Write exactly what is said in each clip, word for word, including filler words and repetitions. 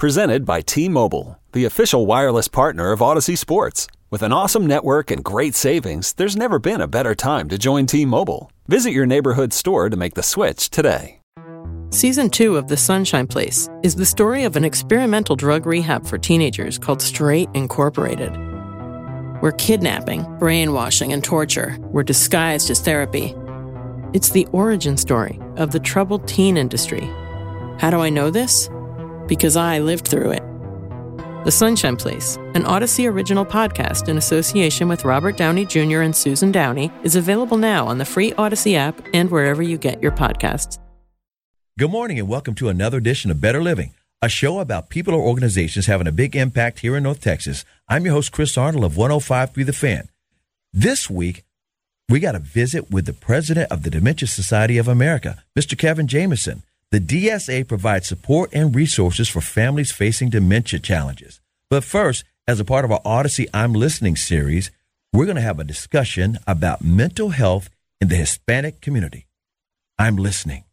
Presented by T-Mobile, the official wireless partner of Odyssey Sports. With an awesome network and great savings, there's never been a better time to join T-Mobile. Visit your neighborhood store to make the switch today. Season two of The Sunshine Place is the story of an experimental drug rehab for teenagers called Straight Incorporated, where kidnapping, brainwashing, and torture were disguised as therapy. It's the origin story of the troubled teen industry. How do I know this? Because I lived through it. The Sunshine Place, an Odyssey original podcast in association with Robert Downey Junior and Susan Downey, is available now on the free Odyssey app and wherever you get your podcasts. Good morning and welcome to another edition of Better Living, a show about people or organizations having a big impact here in North Texas. I'm your host, Chris Arnold of one oh five point three The Fan. This week, we got a visit with the president of the Dementia Society of America, Mister Kevin Jameson. The D S A provides support and resources for families facing dementia challenges. But first, as a part of our Odyssey I'm Listening series, we're going to have a discussion about mental health in the Hispanic community. I'm listening.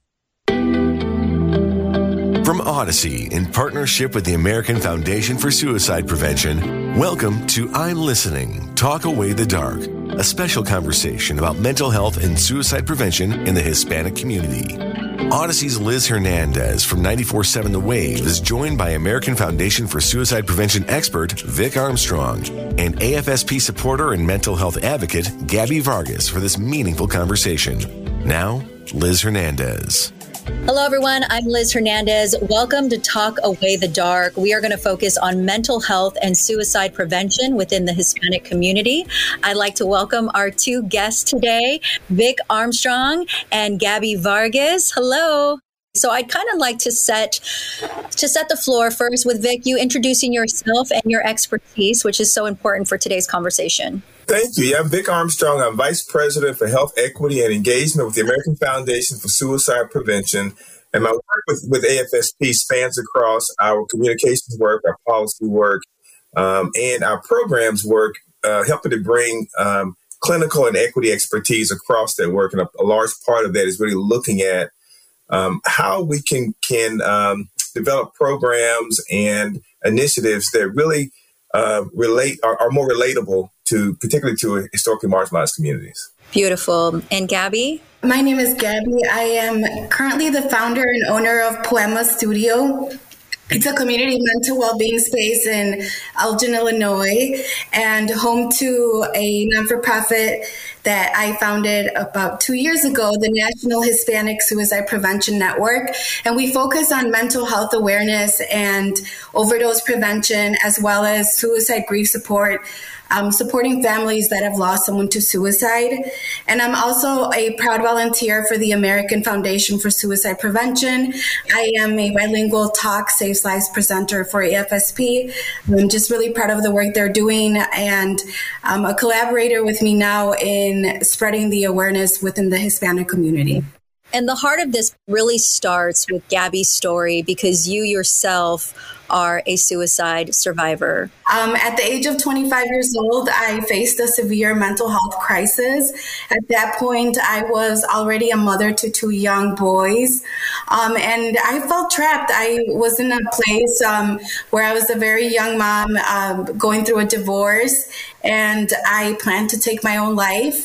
From Odyssey, in partnership with the American Foundation for Suicide Prevention, welcome to I'm Listening, Talk Away the Dark, a special conversation about mental health and suicide prevention in the Hispanic community. Odyssey's Liz Hernandez from ninety-four point seven The Wave is joined by American Foundation for Suicide Prevention expert Vic Armstrong and A F S P supporter and mental health advocate Gabby Vargas for this meaningful conversation. Now, Liz Hernandez. Hello, everyone. I'm Liz Hernandez. Welcome to Talk Away the Dark. We are going to focus on mental health and suicide prevention within the Hispanic community. I'd like to welcome our two guests today, Vic Armstrong and Gabby Vargas. Hello. So I'd kind of like to set to set the floor first with Vic, you introducing yourself and your expertise, which is so important for today's conversation. Thank you. Yeah, I'm Vic Armstrong. I'm Vice President for Health Equity and Engagement with the American Foundation for Suicide Prevention. And my work with, with A F S P spans across our communications work, our policy work, um, and our programs work, uh, helping to bring um, clinical and equity expertise across that work. And a, a large part of that is really looking at um, how we can, can um, develop programs and initiatives that really uh, relate are, are more relatable to particularly to historically marginalized communities. Beautiful. And Gabby? My name is Gabby. I am currently the founder and owner of Poema Studio. It's a community mental well-being space in Elgin, Illinois, and home to a non-for-profit that I founded about two years ago, the National Hispanic Suicide Prevention Network. And we focus on mental health awareness and overdose prevention, as well as suicide grief support, Um, supporting families that have lost someone to suicide. And I'm also a proud volunteer for the American Foundation for Suicide Prevention. I am a bilingual talk Saves Lives presenter for A F S P. I'm just really proud of the work they're doing, and I'm a collaborator with me now in spreading the awareness within the Hispanic community. And the heart of this really starts with Gabby's story, because you yourself are a suicide survivor. Um, at the age of twenty-five years old, I faced a severe mental health crisis. At that point, I was already a mother to two young boys, um, and I felt trapped. I was in a place um, where I was a very young mom um, going through a divorce, and I planned to take my own life.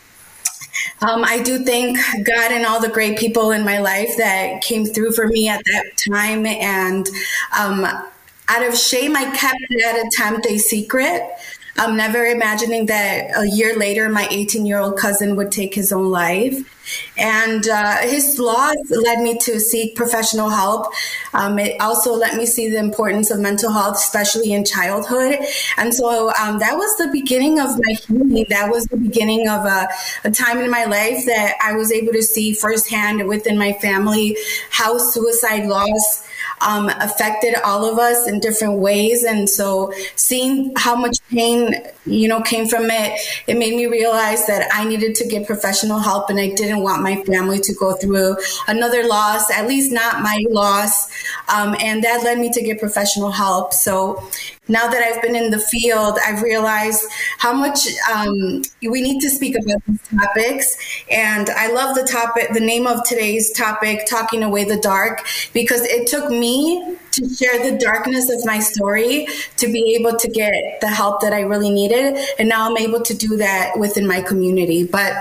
Um, I do thank God and all the great people in my life that came through for me at that time. And um, out of shame, I kept that attempt a secret, um, never imagining that a year later, my eighteen-year-old cousin would take his own life. And uh, his loss led me to seek professional help. Um, it also let me see the importance of mental health, especially in childhood. And so um, that was the beginning of my healing. That was the beginning of a, a time in my life that I was able to see firsthand within my family how suicide loss Um, affected all of us in different ways. And so seeing how much pain, you know, came from it, it made me realize that I needed to get professional help, and I didn't want my family to go through another loss, at least not my loss. Um, and that led me to get professional help. So now that I've been in the field, I've realized how much um, we need to speak about these topics. And I love the topic, the name of today's topic, Talking Away the Dark, because it took me to share the darkness of my story to be able to get the help that I really needed. And now I'm able to do that within my community. But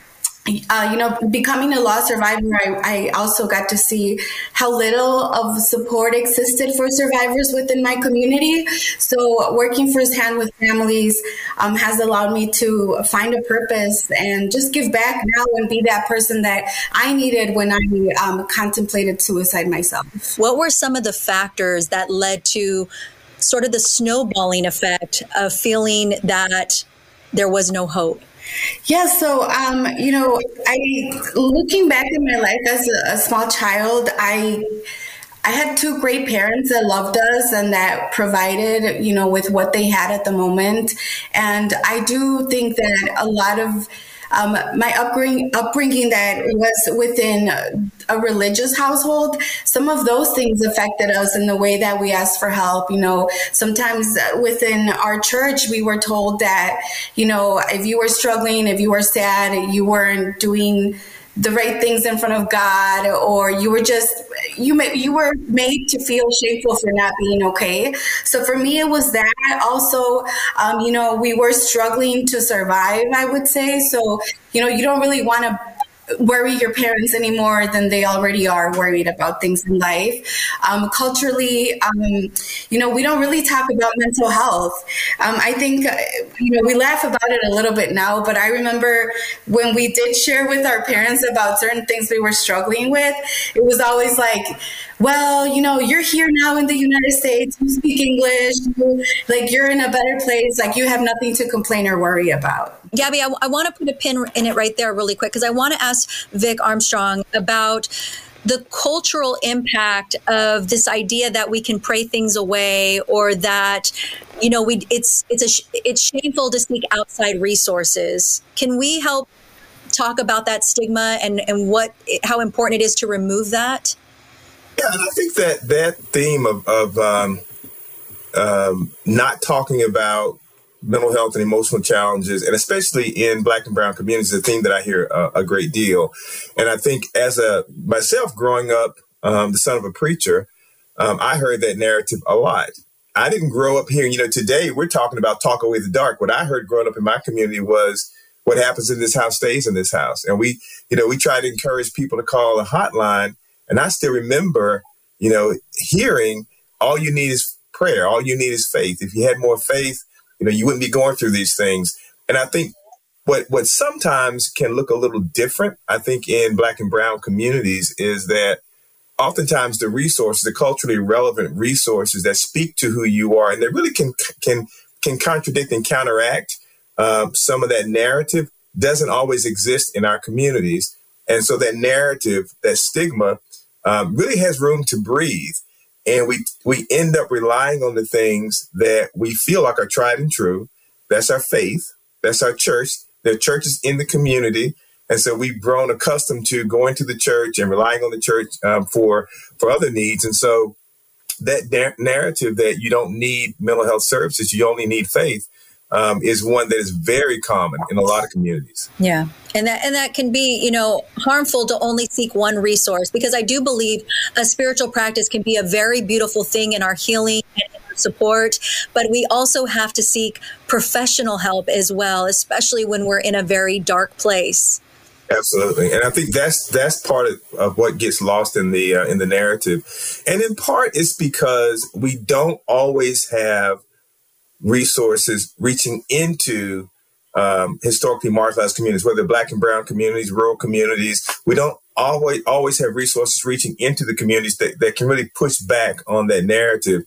Uh, you know, becoming a loss survivor, I, I also got to see how little of support existed for survivors within my community. So working firsthand with families um, has allowed me to find a purpose and just give back now and be that person that I needed when I um, contemplated suicide myself. What were some of the factors that led to sort of the snowballing effect of feeling that there was no hope? Yeah, so, um, you know, I looking back in my life as a, a small child, I I had two great parents that loved us and that provided, you know, with what they had at the moment. And I do think that a lot of um, my upbringing, upbringing that was within a religious household, some of those things affected us in the way that we asked for help. You know, sometimes within our church, we were told that, you know, if you were struggling, if you were sad, you weren't doing the right things in front of God, or you were just, you may, you were made to feel shameful for not being okay. So for me, it was that. Also, um, you know, we were struggling to survive, I would say. So, you know, you don't really want to worry your parents any more than they already are worried about things in life. Um, culturally, um, you know, we don't really talk about mental health. Um, I think, you know, we laugh about it a little bit now, but I remember when we did share with our parents about certain things we were struggling with, it was always like, well, you know, you're here now in the United States, you speak English, you, like you're in a better place, like you have nothing to complain or worry about. Gabby, I, I want to put a pin in it right there really quick, because I want to ask Vic Armstrong about the cultural impact of this idea that we can pray things away, or that, you know, we it's it's a it's shameful to seek outside resources. Can we help talk about that stigma and, and what how important it is to remove that? Yeah, and I think that that theme of, of um, um, not talking about mental health and emotional challenges, and especially in Black and brown communities, is a theme that I hear a, a great deal. And I think as a myself growing up, um, the son of a preacher, um, I heard that narrative a lot. I didn't grow up hearing, you know, today we're talking about talk away the dark. What I heard growing up in my community was what happens in this house stays in this house. And we, you know, we try to encourage people to call a hotline. And I still remember, you know, hearing all you need is prayer. All you need is faith. If you had more faith, you know, you wouldn't be going through these things. And I think what what sometimes can look a little different, I think, in Black and brown communities is that oftentimes the resources, the culturally relevant resources that speak to who you are, and that really can can can contradict and counteract uh, some of that narrative, doesn't always exist in our communities. And so that narrative, that stigma, um, really has room to breathe. And we we end up relying on the things that we feel like are tried and true. That's our faith. That's our church. There are churches in the community. And so we've grown accustomed to going to the church and relying on the church um, for, for other needs. And so that na- narrative that you don't need mental health services, you only need faith, um, is one that is very common in a lot of communities. Yeah. And that and that can be, you know, harmful to only seek one resource, because I do believe a spiritual practice can be a very beautiful thing in our healing and our support, but we also have to seek professional help as well, especially when we're in a very dark place. Absolutely. And I think that's that's part of, of what gets lost in the uh, in the narrative. And in part it's because we don't always have resources reaching into um, historically marginalized communities, whether Black and brown communities, rural communities. We don't always always have resources reaching into the communities that, that can really push back on that narrative,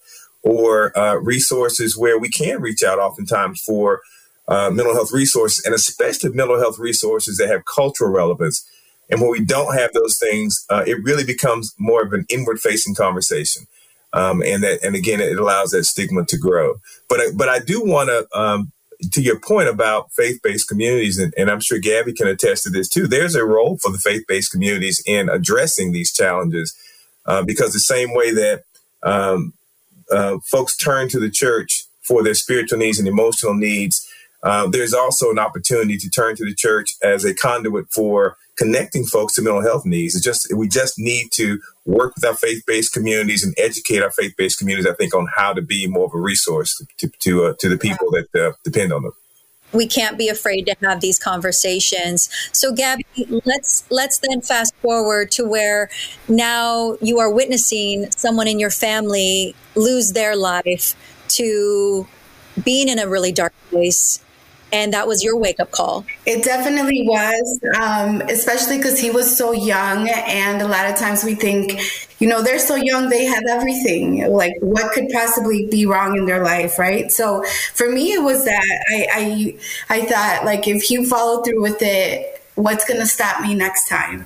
or uh, resources where we can reach out oftentimes for uh, mental health resources, and especially mental health resources that have cultural relevance. And when we don't have those things, uh, it really becomes more of an inward-facing conversation. Um, and that, and again, it allows that stigma to grow. But, but I do want to, um, to your point about faith-based communities, and, and I'm sure Gabby can attest to this too, there's a role for the faith-based communities in addressing these challenges, uh, because the same way that um, uh, folks turn to the church for their spiritual needs and emotional needs, uh, there's also an opportunity to turn to the church as a conduit for connecting folks to mental health needs. It's just we just need to work with our faith-based communities and educate our faith-based communities, I think, on how to be more of a resource to to, uh, to the people that uh, depend on them. We can't be afraid to have these conversations. So, Gabby, let's let's then fast forward to where now you are witnessing someone in your family lose their life to being in a really dark place. And that was your wake-up call. It definitely was, um, especially because he was so young. And a lot of times we think, you know, they're so young, they have everything. Like, what could possibly be wrong in their life, right? So for me, it was that I I, I thought, like, if you follow through with it, what's going to stop me next time?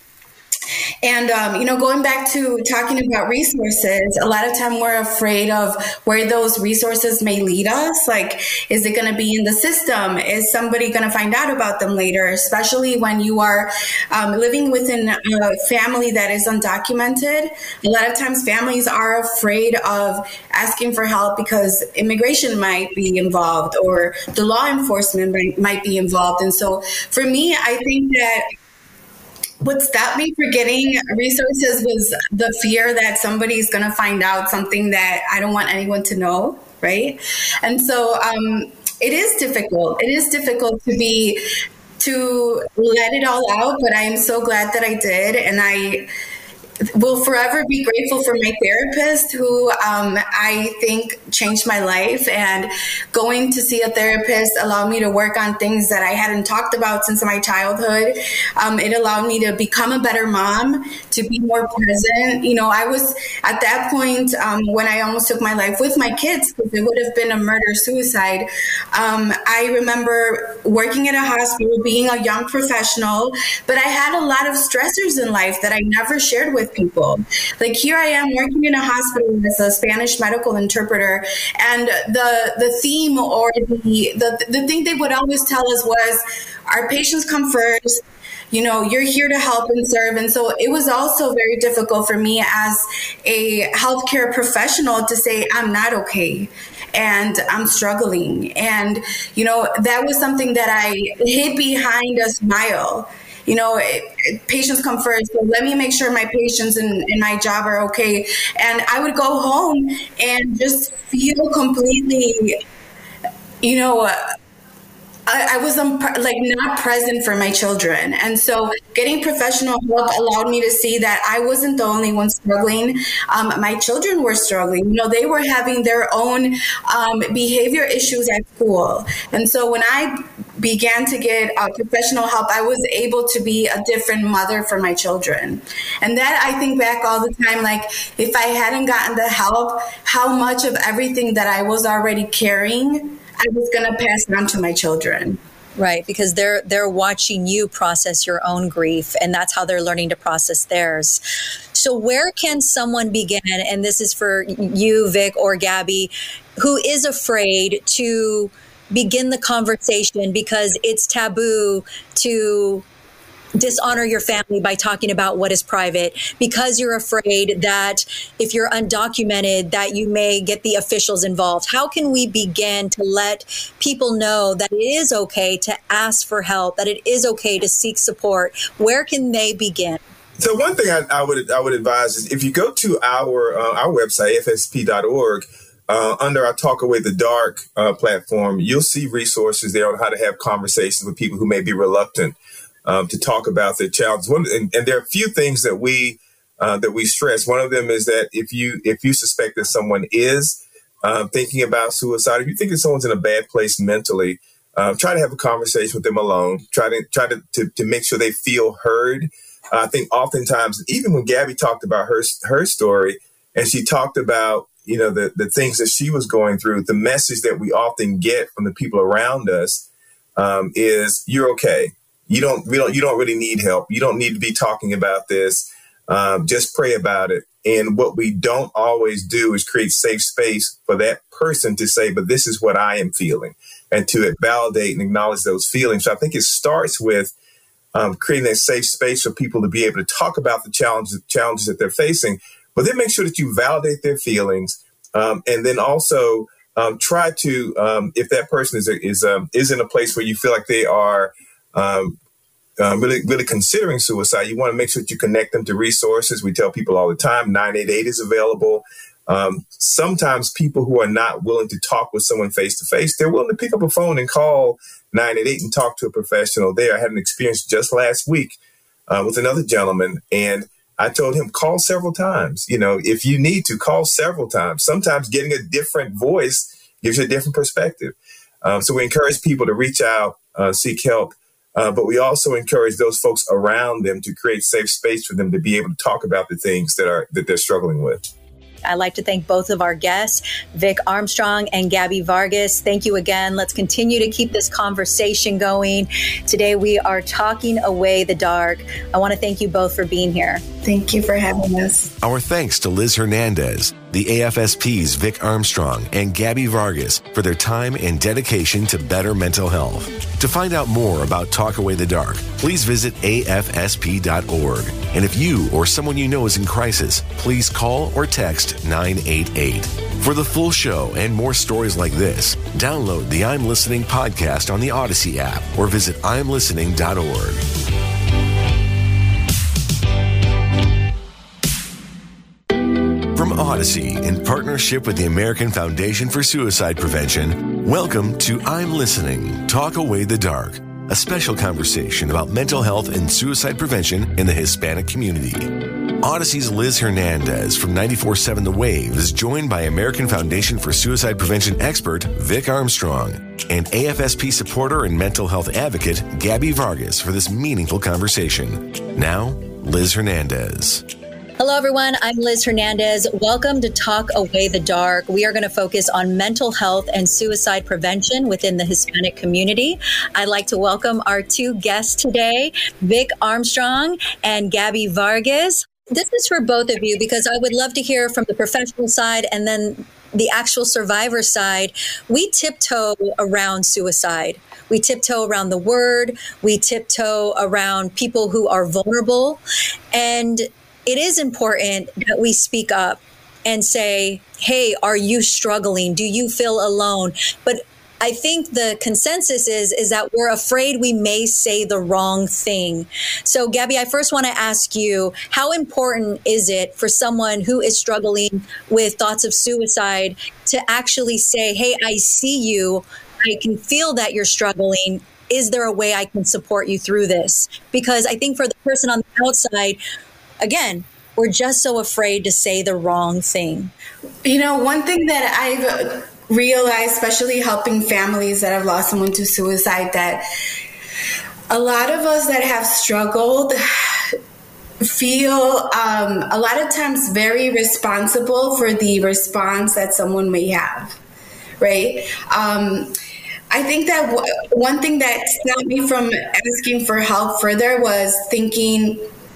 And, um, you know, going back to talking about resources, a lot of time we're afraid of where those resources may lead us. Like, is it going to be in the system? Is somebody going to find out about them later? Especially when you are um, living within a family that is undocumented. A lot of times families are afraid of asking for help because immigration might be involved or the law enforcement might, might be involved. And so for me, I think that what stopped me for getting resources was the fear that somebody's going to find out something that I don't want anyone to know, right? And so um, it is difficult. It is difficult to be, to let it all out, but I am so glad that I did. And I will forever be grateful for my therapist who um, I think changed my life, and going to see a therapist allowed me to work on things that I hadn't talked about since my childhood. Um, it allowed me to become a better mom, to be more present. You know, I was at that point um, when I almost took my life with my kids, because it would have been a murder-suicide. Um, I remember working at a hospital, being a young professional, but I had a lot of stressors in life that I never shared with people. Like, here I am working in a hospital as a Spanish medical interpreter, and the the theme or the, the the thing they would always tell us was, our patients come first. You know, you're here to help and serve. And so it was also very difficult for me as a healthcare professional to say, I'm not okay and I'm struggling. And, you know, that was something that I hid behind a smile. You know, it, it, patients come first. So let me make sure my patients and, and my job are okay. And I would go home and just feel completely, you know, I, I was um, like not present for my children. And so getting professional help allowed me to see that I wasn't the only one struggling. Um, my children were struggling. You know, they were having their own um, behavior issues at school. And so when I began to get uh, professional help, I was able to be a different mother for my children. And that, I think back all the time, like, if I hadn't gotten the help, how much of everything that I was already carrying I was going to pass it on to my children. Right, because they're they're watching you process your own grief, and that's how they're learning to process theirs. So where can someone begin, and this is for you, Vic, or Gabby, who is afraid to begin the conversation because it's taboo to dishonor your family by talking about what is private, because you're afraid that if you're undocumented that you may get the officials involved? How can we begin to let people know that it is okay to ask for help, that it is okay to seek support? Where can they begin? So one thing I, I would I would advise is, if you go to our uh, our website, F S P dot org, uh, under our Talk Away the Dark uh, platform, you'll see resources there on how to have conversations with people who may be reluctant Um, to talk about their challenges. One, and, and there are a few things that we uh, that we stress. One of them is that if you if you suspect that someone is uh, thinking about suicide, if you think that someone's in a bad place mentally, uh, try to have a conversation with them alone. Try to try to to, to make sure they feel heard. Uh, I think oftentimes, even when Gabby talked about her her story, and she talked about you know the the things that she was going through, the message that we often get from the people around us um, is, "You're okay. You don't, we don't, you don't really need help. You don't need to be talking about this. Um, just pray about it." And what we don't always do is create safe space for that person to say, "But this is what I am feeling," and to validate and acknowledge those feelings. So I think it starts with um, creating a safe space for people to be able to talk about the challenges, challenges that they're facing, but then make sure that you validate their feelings. Um, and then also um, try to, um, if that person is is um, is in a place where you feel like they are um, uh, really really considering suicide, you want to make sure that you connect them to resources. We tell people all the time, nine eight eight is available. Um, sometimes people who are not willing to talk with someone face to face, they're willing to pick up a phone and call nine eight eight and talk to a professional there. I had an experience just last week uh, with another gentleman, and I told him, call several times. You know, if you need to, call several times. Sometimes getting a different voice gives you a different perspective. Um, so we encourage people to reach out, uh, seek help, uh, but we also encourage those folks around them to create safe space for them to be able to talk about the things that are that they're struggling with. I'd like to thank both of our guests, Vic Armstrong and Gabby Vargas. Thank you again. Let's continue to keep this conversation going. Today we are talking away the dark. I want to thank you both for being here. Thank you for having us. Our thanks to Liz Hernandez, the A F S P's Vic Armstrong, and Gabby Vargas for their time and dedication to better mental health. To find out more about Talk Away the Dark, please visit A F S P dot org. And if you or someone you know is in crisis, please call or text nine eight eight. For the full show and more stories like this, download the I'm Listening podcast on the Odyssey app or visit I'm listening dot org. From Odyssey, in partnership with the American Foundation for Suicide Prevention, welcome to I'm Listening, Talk Away the Dark, a special conversation about mental health and suicide prevention in the Hispanic community. Odyssey's Liz Hernandez from ninety-four point seven The Wave is joined by American Foundation for Suicide Prevention expert Vic Armstrong and A F S P supporter and mental health advocate Gabby Vargas for this meaningful conversation. Now, Liz Hernandez. Hello, everyone. I'm Liz Hernandez. Welcome to Talk Away the Dark. We are going to focus on mental health and suicide prevention within the Hispanic community. I'd like to welcome our two guests today, Vic Armstrong and Gabby Vargas. This is for both of you because I would love to hear from the professional side and then the actual survivor side. We tiptoe around suicide. We tiptoe around the word. We tiptoe around people who are vulnerable. And it is important that we speak up and say, hey, are you struggling? Do you feel alone? But I think the consensus is, is that we're afraid we may say the wrong thing. So, Gabby, I first want to ask you, how important is it for someone who is struggling with thoughts of suicide to actually say, hey, I see you. I can feel that you're struggling. Is there a way I can support you through this? Because I think for the person on the outside, again, we're just so afraid to say the wrong thing. You know, one thing that I've realized, especially helping families that have lost someone to suicide, that a lot of us that have struggled feel um, a lot of times very responsible for the response that someone may have, right? Um, I think that w- one thing that stopped me from asking for help further was thinking,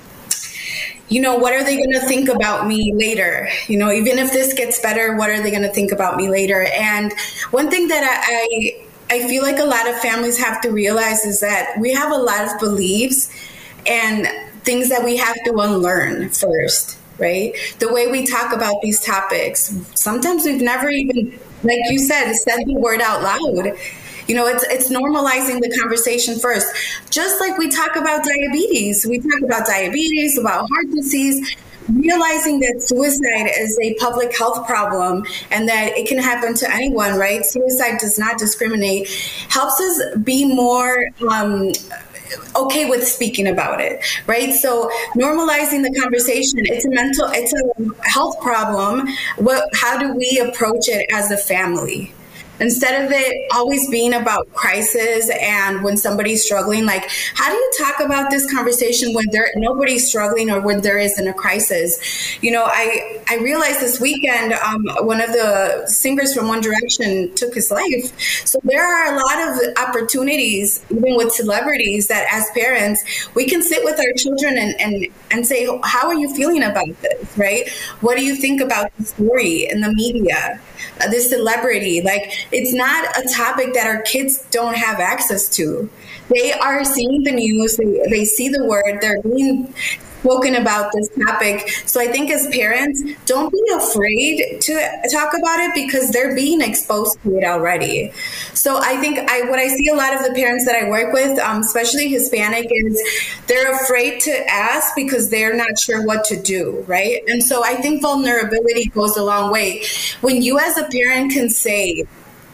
you know, what are they going to think about me later? You know, even if this gets better, what are they going to think about me later? And one thing that I, I, I feel like a lot of families have to realize is that we have a lot of beliefs and things that we have to unlearn first, right? The way we talk about these topics, sometimes we've never even, like you said, said the word out loud. You know, it's it's normalizing the conversation first. Just like we talk about diabetes. We talk about diabetes, about heart disease, realizing that suicide is a public health problem and that it can happen to anyone, right? Suicide does not discriminate. Helps us be more um, okay with speaking about it, right? So normalizing the conversation, it's a mental, it's a health problem. What, how do we approach it as a family? Instead of it always being about crisis and when somebody's struggling, like, how do you talk about this conversation when there nobody's struggling or when there isn't a crisis? You know, I, I realized this weekend, um, one of the singers from One Direction took his life. So there are a lot of opportunities, even with celebrities, that as parents, we can sit with our children and, and, and say, how are you feeling about this, right? What do you think about the story in the media? Uh, this celebrity, like, it's not a topic that our kids don't have access to. They are seeing the news, they, they see the word, they're being spoken about this topic. So I think as parents, don't be afraid to talk about it because they're being exposed to it already. So I think I what I see a lot of the parents that I work with, um, especially Hispanic, is they're afraid to ask because they're not sure what to do, right? And so I think vulnerability goes a long way. When you as a parent can say,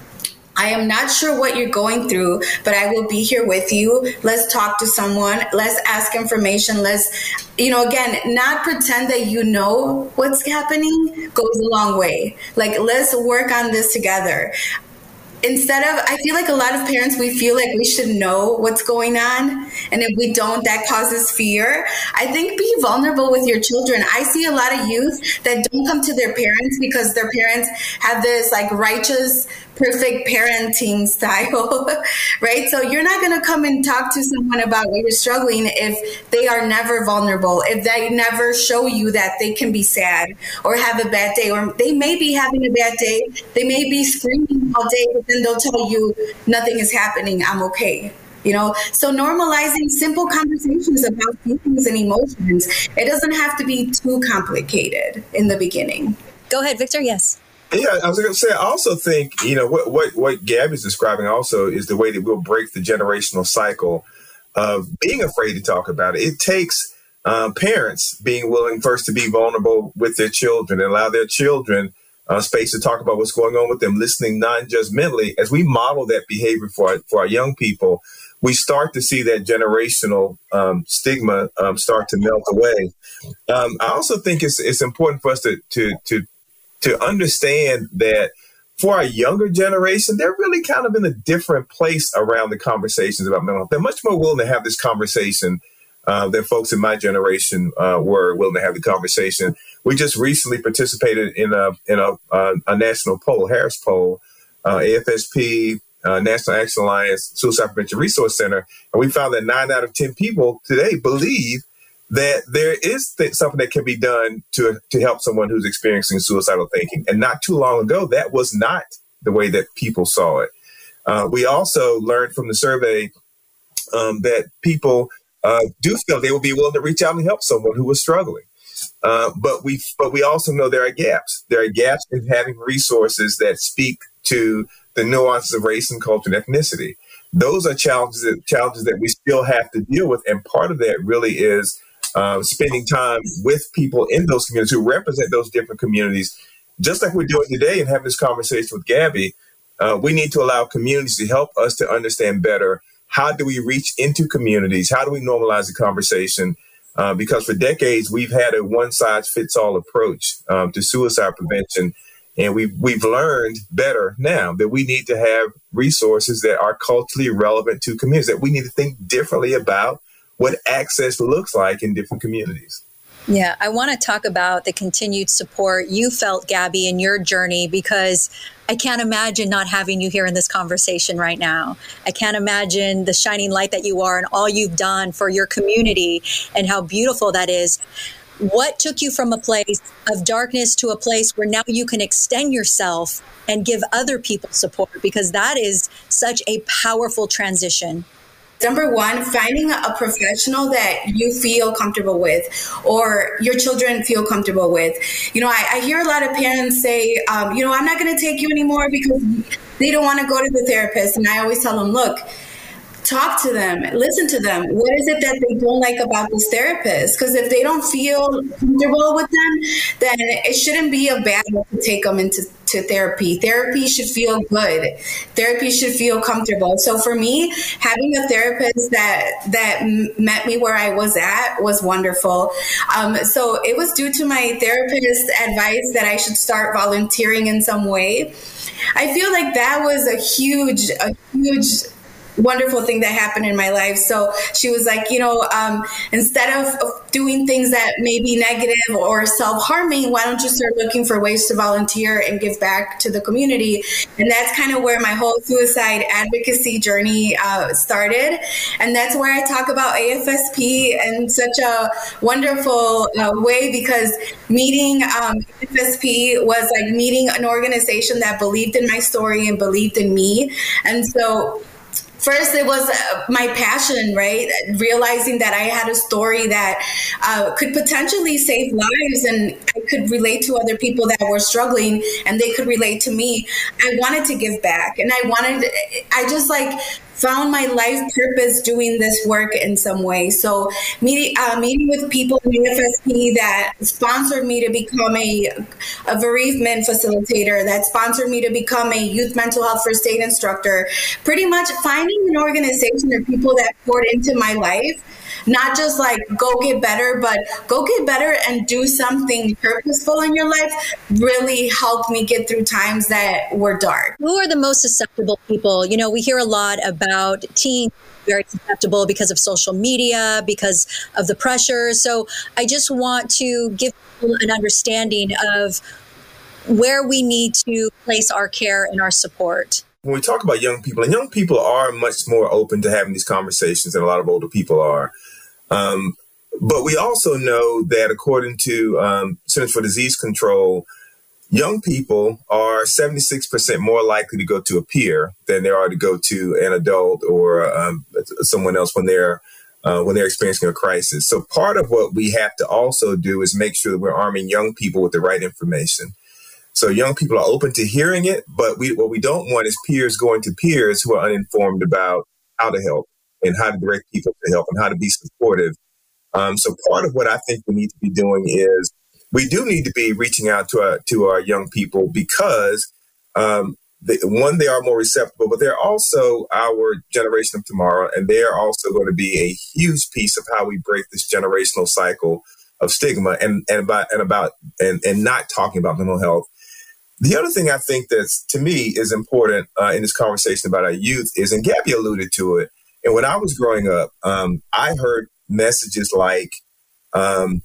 I am not sure what you're going through, but I will be here with you. Let's talk to someone. Let's ask information. Let's, you know, again, not pretend that you know what's happening goes a long way. Like, let's work on this together. Instead of, I feel like a lot of parents, we feel like we should know what's going on. And if we don't, that causes fear. I think be vulnerable with your children. I see a lot of youth that don't come to their parents because their parents have this like righteous, perfect parenting style, right? So you're not going to come and talk to someone about what you're struggling if they are never vulnerable, if they never show you that they can be sad or have a bad day, or they may be having a bad day. They may be screaming all day, but then they'll tell you nothing is happening. I'm okay. You know, so normalizing simple conversations about feelings and emotions. It doesn't have to be too complicated in the beginning. Go ahead, Victor. Yes. Yeah, I was going to say, I also think, you know, what, what, what Gabby's describing also is the way that we'll break the generational cycle of being afraid to talk about it. It takes um, parents being willing first to be vulnerable with their children and allow their children uh, space to talk about what's going on with them, listening non-judgmentally. As we model that behavior for our, for our young people, we start to see that generational um, stigma um, start to melt away. Um, I also think it's it's important for us to to to to understand that for our younger generation, they're really kind of in a different place around the conversations about mental health. They're much more willing to have this conversation uh, than folks in my generation uh, were willing to have the conversation. We just recently participated in a in a, uh, a national poll, Harris poll, uh, A F S P, uh, National Action Alliance, Suicide Prevention Resource Center, and we found that nine out of ten people today believe that there is th- something that can be done to to help someone who's experiencing suicidal thinking. And not too long ago, that was not the way that people saw it. Uh, we also learned from the survey um, that people uh, do feel they will be willing to reach out and help someone who was struggling. Uh, but we but we also know there are gaps. There are gaps in having resources that speak to the nuances of race and culture and ethnicity. Those are challenges that, challenges that we still have to deal with. And part of that really is Uh, spending time with people in those communities who represent those different communities, just like we're doing today and having this conversation with Gabby. Uh, we need to allow communities to help us to understand better how do we reach into communities, how do we normalize the conversation, uh, because for decades we've had a one-size-fits-all approach um, to suicide prevention, and we've, we've learned better now that we need to have resources that are culturally relevant to communities, that we need to think differently about what access looks like in different communities. Yeah, I want to talk about the continued support you felt, Gabby, in your journey, because I can't imagine not having you here in this conversation right now. I can't imagine the shining light that you are and all you've done for your community and how beautiful that is. What took you from a place of darkness to a place where now you can extend yourself and give other people support? Because that is such a powerful transition. Number one, finding a professional that you feel comfortable with or your children feel comfortable with. You know, I, I hear a lot of parents say, um, you know, I'm not going to take you anymore because they don't want to go to the therapist. And I always tell them, look, talk to them, listen to them. What is it that they don't like about this therapist? Because if they don't feel comfortable with them, then it shouldn't be a battle to take them into to therapy. Therapy should feel good. Therapy should feel comfortable. So for me, having a therapist that that met me where I was at was wonderful. Um, so it was due to my therapist's advice that I should start volunteering in some way. I feel like that was a huge, a huge wonderful thing that happened in my life. So she was like, you know, um, instead of, of doing things that may be negative or self-harming, why don't you start looking for ways to volunteer and give back to the community? And that's kind of where my whole suicide advocacy journey uh, started. And that's where I talk about A F S P in such a wonderful uh, way, because meeting um, A F S P was like meeting an organization that believed in my story and believed in me. And so First, it was uh, my passion, right? Realizing that I had a story that uh, could potentially save lives, and I could relate to other people that were struggling, and they could relate to me. I wanted to give back, and I wanted, I just like found my life purpose doing this work in some way. So meeting, uh, meeting with people in A F S P that sponsored me to become a, a bereavement facilitator, that sponsored me to become a youth mental health first aid instructor, pretty much finding an organization of people that poured into my life, not just like go get better, but go get better and do something purposeful in your life, really helped me get through times that were dark. Who are the most susceptible people? You know, we hear a lot about teens very susceptible because of social media, because of the pressure. So I just want to give people an understanding of where we need to place our care and our support. When we talk about young people, and young people are much more open to having these conversations than a lot of older people are. Um, but we also know that according to um, Centers for Disease Control, young people are seventy-six percent more likely to go to a peer than they are to go to an adult or um, someone else when they're uh, when they're experiencing a crisis. So part of what we have to also do is make sure that we're arming young people with the right information. So young people are open to hearing it, but we, what we don't want is peers going to peers who are uninformed about how to help and how to direct people to help and how to be supportive. Um, so part of what I think we need to be doing is we do need to be reaching out to our, to our young people because, um, they, one, they are more receptive, but they're also our generation of tomorrow, and they are also going to be a huge piece of how we break this generational cycle of stigma and, and about and about and, and not talking about mental health. The other thing I think that's, to me, is important uh, in this conversation about our youth is, and Gabby alluded to it, and when I was growing up, um, I heard messages like, um,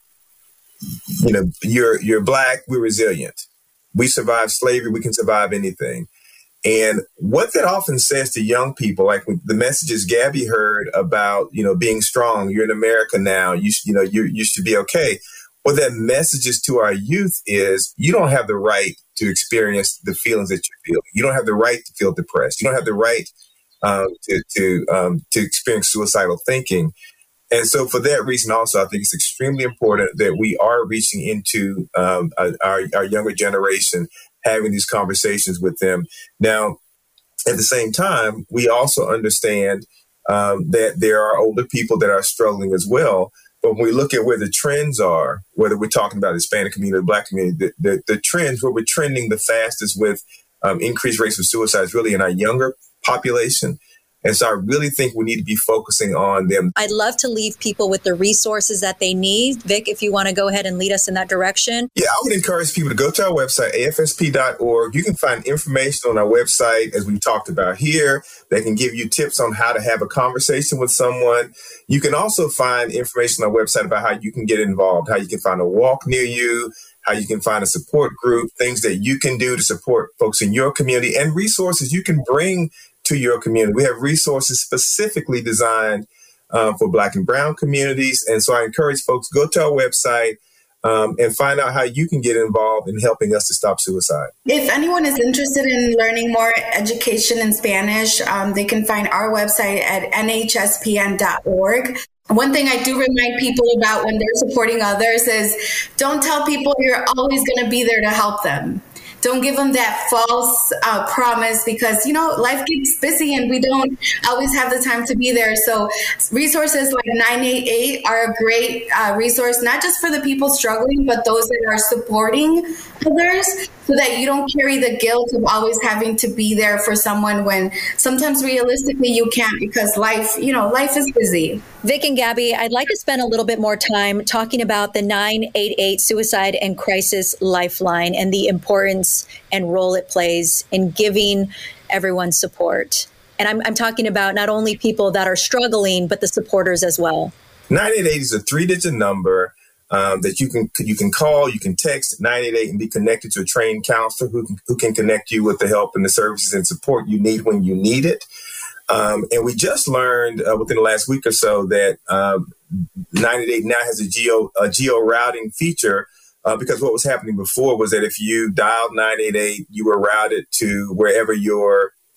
you know, you're you're Black, we're resilient. We survived slavery, we can survive anything. And what that often says to young people, like the messages Gabby heard about, you know, being strong, you're in America now, you, you know, you, you should be okay. What that messages to our youth is you don't have the right to experience the feelings that you feel. You don't have the right to feel depressed. You don't have the right um, to to um, to experience suicidal thinking. And so for that reason also, I think it's extremely important that we are reaching into um, our, our younger generation, having these conversations with them. Now, at the same time, we also understand um, that there are older people that are struggling as well. But when we look at where the trends are, whether we're talking about the Hispanic community or the Black community, the, the, the trends where we're trending the fastest with um, increased rates of suicide is really in our younger population. And so I really think we need to be focusing on them. I'd love to leave people with the resources that they need. Vic, if you want to go ahead and lead us in that direction. Yeah, I would encourage people to go to our website, A F S P dot org. You can find information on our website, as we've talked about here, that can give you tips on how to have a conversation with someone. You can also find information on our website about how you can get involved, how you can find a walk near you, how you can find a support group, things that you can do to support folks in your community, and resources you can bring to your community. We have resources specifically designed uh, for Black and Brown communities. And so I encourage folks, go to our website um, and find out how you can get involved in helping us to stop suicide. If anyone is interested in learning more education in Spanish, um, they can find our website at N H S P N dot org. One thing I do remind people about when they're supporting others is don't tell people you're always going to be there to help them. Don't give them that false uh, promise because, you know, life gets busy and we don't always have the time to be there. So resources like nine eight eight are a great uh, resource, not just for the people struggling, but those that are supporting others, so that you don't carry the guilt of always having to be there for someone when sometimes realistically you can't because life, you know, life is busy. Vic and Gabby, I'd like to spend a little bit more time talking about the nine eight eight Suicide and Crisis Lifeline and the importance and role it plays in giving everyone support. And I'm, I'm talking about not only people that are struggling, but the supporters as well. nine eight eight is a three-digit number um, that you can you can call, you can text nine eight eight and be connected to a trained counselor who can, who can connect you with the help and the services and support you need when you need it. Um, and we just learned uh, within the last week or so that um, nine eight eight now has a geo a geo routing feature uh, because what was happening before was that if you dialed nine eight eight, you were routed to wherever your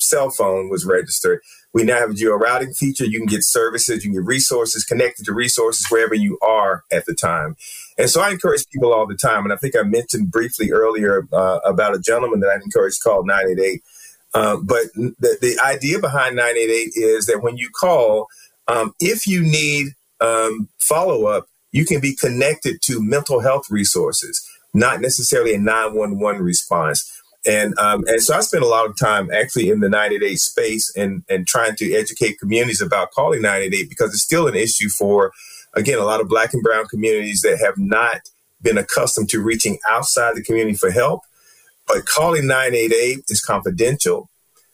cell phone was registered. We now have a geo-routing feature. You can get services, you can get resources, connected to resources wherever you are at the time. And so I encourage people all the time. And I think I mentioned briefly earlier uh, about a gentleman that I encourage called nine eight eight. Uh, but the, the idea behind nine eight eight is that when you call, um, if you need um, follow-up, you can be connected to mental health resources, not necessarily a nine one one response. And um, and so I spent a lot of time actually in the nine eight eight space and, and trying to educate communities about calling nine eight eight, because it's still an issue for, again, a lot of Black and brown communities that have not been accustomed to reaching outside the community for help. But calling nine eight eight is confidential.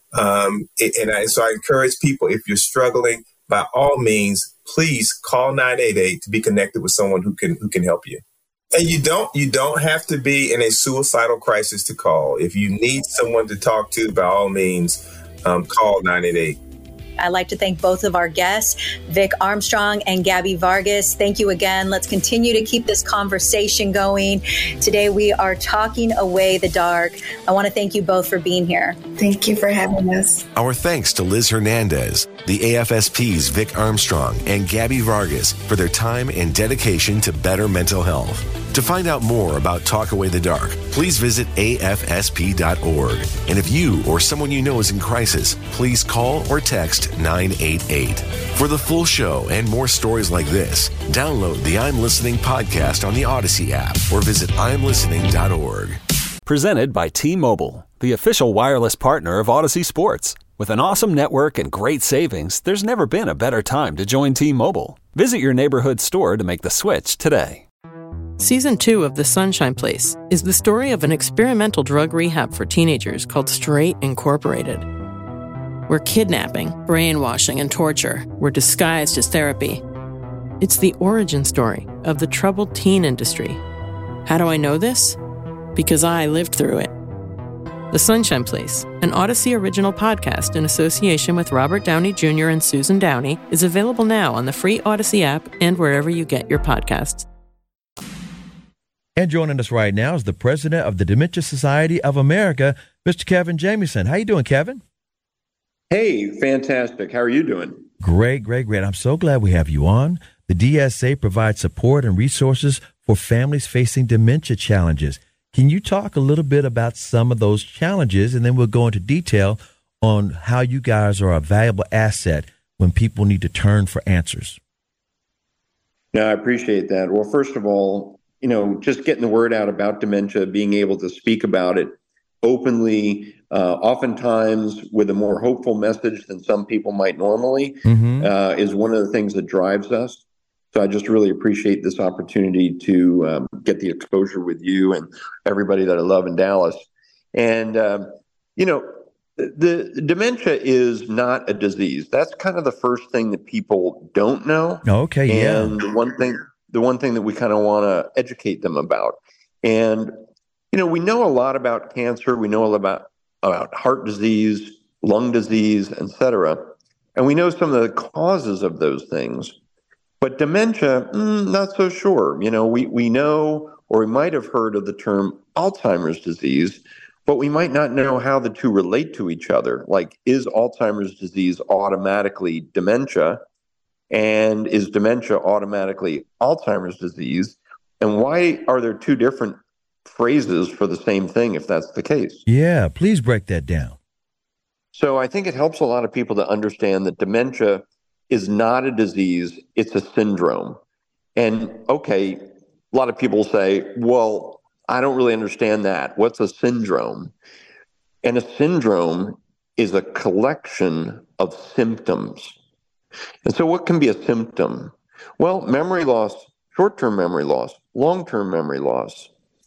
Um, it, and I, so I encourage people, if you're struggling, by all means, please call nine eight eight to be connected with someone who can who can help you. And you don't you don't have to be in a suicidal crisis to call. If you need someone to talk to, by all means, um, call nine eight eight. I'd like to thank both of our guests, Vic Armstrong and Gabby Vargas. Thank you again. Let's continue to keep this conversation going. Today we are talking away the dark. I want to thank you both for being here. Thank you for having us. Our thanks to Liz Hernandez, the A F S P's Vic Armstrong, and Gabby Vargas for their time and dedication to better mental health. To find out more about Talk Away the Dark, please visit A F S P dot org. And if you or someone you know is in crisis, please call or text nine eight eight. For the full show and more stories like this, download the I'm Listening podcast on the Odyssey app or visit I am listening dot org. Presented by T-Mobile, the official wireless partner of Odyssey Sports. With an awesome network and great savings, there's never been a better time to join T-Mobile. Visit your neighborhood store to make the switch today. Season two of The Sunshine Place is the story of an experimental drug rehab for teenagers called Straight Incorporated, where kidnapping, brainwashing, and torture were disguised as therapy. It's the origin story of the troubled teen industry. How do I know this? Because I lived through it. The Sunshine Place, an Odyssey original podcast in association with Robert Downey Junior and Susan Downey, is available now on the free Odyssey app and wherever you get your podcasts. And joining us right now is the president of the Dementia Society of America, Mister Kevin Jamieson. How you doing, Kevin? Hey, fantastic. How are you doing? Great, great, great. I'm so glad we have you on. The D S A provides support and resources for families facing dementia challenges. Can you talk a little bit about some of those challenges, and then we'll go into detail on how you guys are a valuable asset when people need to turn for answers? No, I appreciate that. Well, first of all, you know, just getting the word out about dementia, being able to speak about it openly, uh, oftentimes with a more hopeful message than some people might normally, mm-hmm. uh, is one of the things that drives us. So I just really appreciate this opportunity to um, get the exposure with you and everybody that I love in Dallas. And, um, you know, the, the dementia is not a disease. That's kind of the first thing that people don't know. Okay, yeah. And the one thing, the one thing that we kind of want to educate them about. And, you know, we know a lot about cancer. We know a lot about, about heart disease, lung disease, et cetera. And we know some of the causes of those things. But dementia, mm, not so sure. You know, we, we know, or we might have heard of the term Alzheimer's disease, but we might not know how the two relate to each other. Like, is Alzheimer's disease automatically dementia? And is dementia automatically Alzheimer's disease? And why are there two different phrases for the same thing if that's the case? Yeah, please break that down. So I think it helps a lot of people to understand that dementia is not a disease, it's a syndrome. And okay, a lot of people say, well, I don't really understand that. What's a syndrome? And a syndrome is a collection of symptoms. And so what can be a symptom? Well, memory loss, short-term memory loss, long-term memory loss.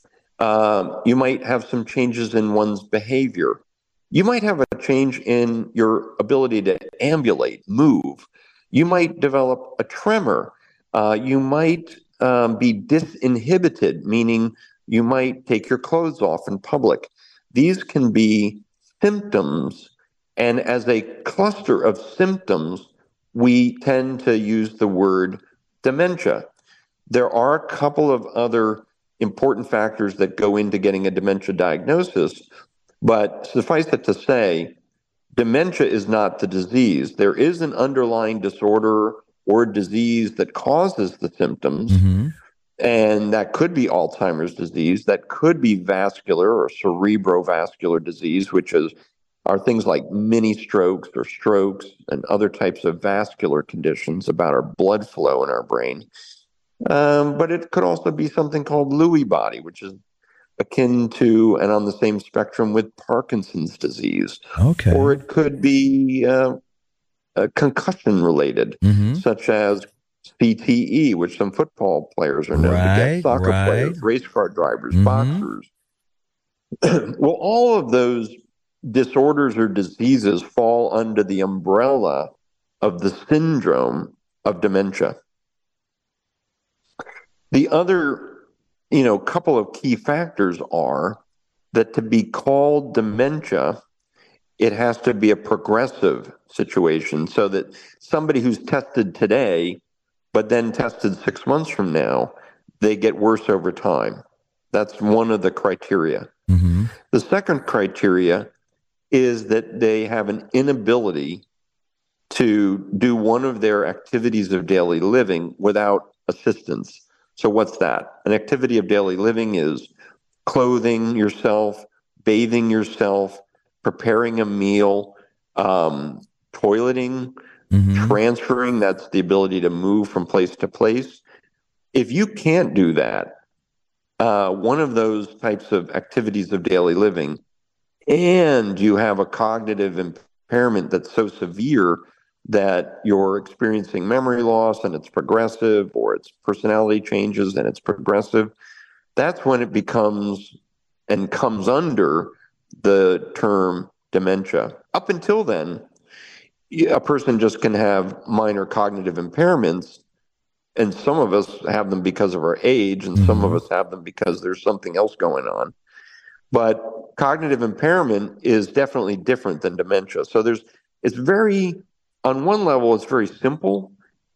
Um, you might have some changes in one's behavior. You might have a change in your ability to ambulate, move. You might develop a tremor. Uh, you might um, be disinhibited, meaning you might take your clothes off in public. These can be symptoms, and as a cluster of symptoms, we tend to use the word dementia. There are a couple of other important factors that go into getting a dementia diagnosis, but suffice it to say, dementia is not the disease. There is an underlying disorder or disease that causes the symptoms, mm-hmm. and that could be Alzheimer's disease, that could be vascular or cerebrovascular disease, which is are things like mini strokes or strokes and other types of vascular conditions about our blood flow in our brain. Um, but it could also be something called Lewy body, which is akin to and on the same spectrum with Parkinson's disease. Okay. Or it could be uh, uh, concussion related, mm-hmm. such as C T E, which some football players are known right, to get, soccer right. players, race car drivers, mm-hmm. boxers. Well, all of those disorders or diseases fall under the umbrella of the syndrome of dementia. The other, you know, couple of key factors are that to be called dementia, it has to be a progressive situation, so that somebody who's tested today, but then tested six months from now, they get worse over time. That's one of the criteria. Mm-hmm. The second criteria is that they have an inability to do one of their activities of daily living without assistance. So what's that? An activity of daily living is clothing yourself, bathing yourself, preparing a meal, um, toileting, mm-hmm. transferring. That's the ability to move from place to place. If you can't do that, uh, one of those types of activities of daily living, and you have a cognitive impairment that's so severe that you're experiencing memory loss and it's progressive, or it's personality changes and it's progressive, that's when it becomes and comes under the term dementia. Up until then, a person just can have minor cognitive impairments, and some of us have them because of our age, and mm-hmm. some of us have them because there's something else going on. But cognitive impairment is definitely different than dementia. So there's, it's very, on one level, it's very simple,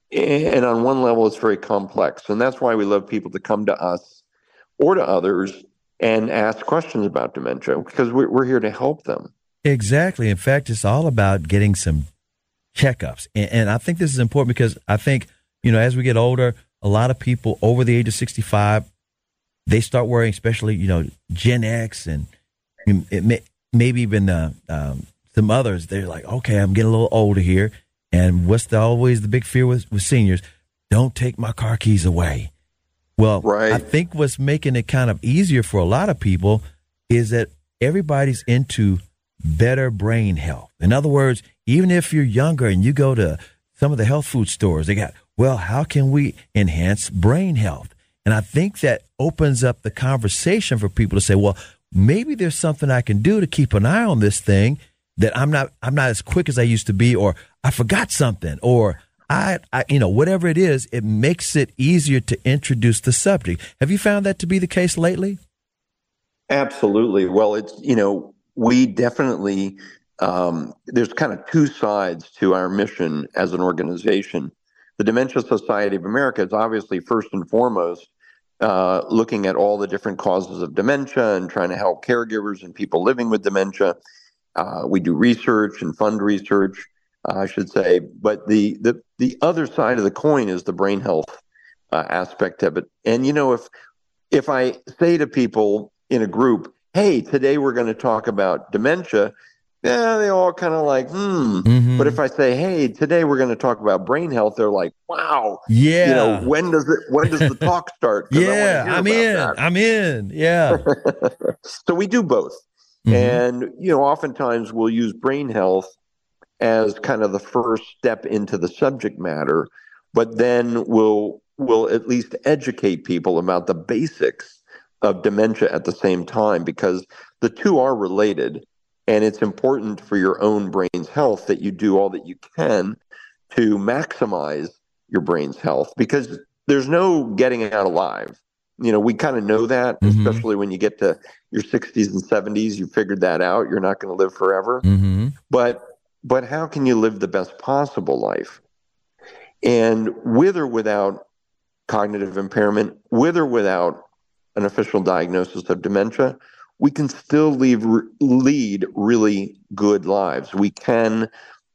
and on one level, it's very complex. And that's why we love people to come to us or to others and ask questions about dementia, because we're, we're here to help them. Exactly. In fact, it's all about getting some checkups. And, and I think this is important because I think, you know, as we get older, a lot of people over the age of sixty-five, they start worrying, especially, you know, Gen X and it may, maybe even uh, um, some others. They're like, okay, I'm getting a little older here. And what's the, always the big fear with, with seniors? Don't take my car keys away. Well, right. I think what's making it kind of easier for a lot of people is that everybody's into better brain health. In other words, even if you're younger and you go to some of the health food stores, they got, well, how can we enhance brain health? And I think that opens up the conversation for people to say, well, maybe there's something I can do to keep an eye on this thing, that I'm not I'm not as quick as I used to be, or I forgot something, or I, I you know, whatever it is, it makes it easier to introduce the subject. Have you found that to be the case lately? Absolutely. Well, it's, you know, we definitely, um, there's kind of two sides to our mission as an organization. The Dementia Society of America is obviously first and foremost uh, looking at all the different causes of dementia and trying to help caregivers and people living with dementia. Uh, we do research and fund research, uh, I should say. But the, the, the other side of the coin is the brain health uh, aspect of it. And, you know, if if I say to people in a group, hey, today we're going to talk about dementia, yeah, they all kind of like, hmm. Mm-hmm. But if I say, hey, today we're going to talk about brain health, they're like, wow. Yeah. You know, when does it? When does the talk start? Yeah, I'm in. That. I'm in. Yeah. So we do both. Mm-hmm. And, you know, oftentimes we'll use brain health as kind of the first step into the subject matter, but then we'll, we'll at least educate people about the basics of dementia at the same time, because the two are related. And it's important for your own brain's health that you do all that you can to maximize your brain's health, because there's no getting out alive. You know, we kind of know that, mm-hmm. especially when you get to your sixties and seventies, you figured that out. You're not going to live forever. Mm-hmm. But but how can you live the best possible life? And with or without cognitive impairment, with or without an official diagnosis of dementia, we can still leave, lead really good lives. We can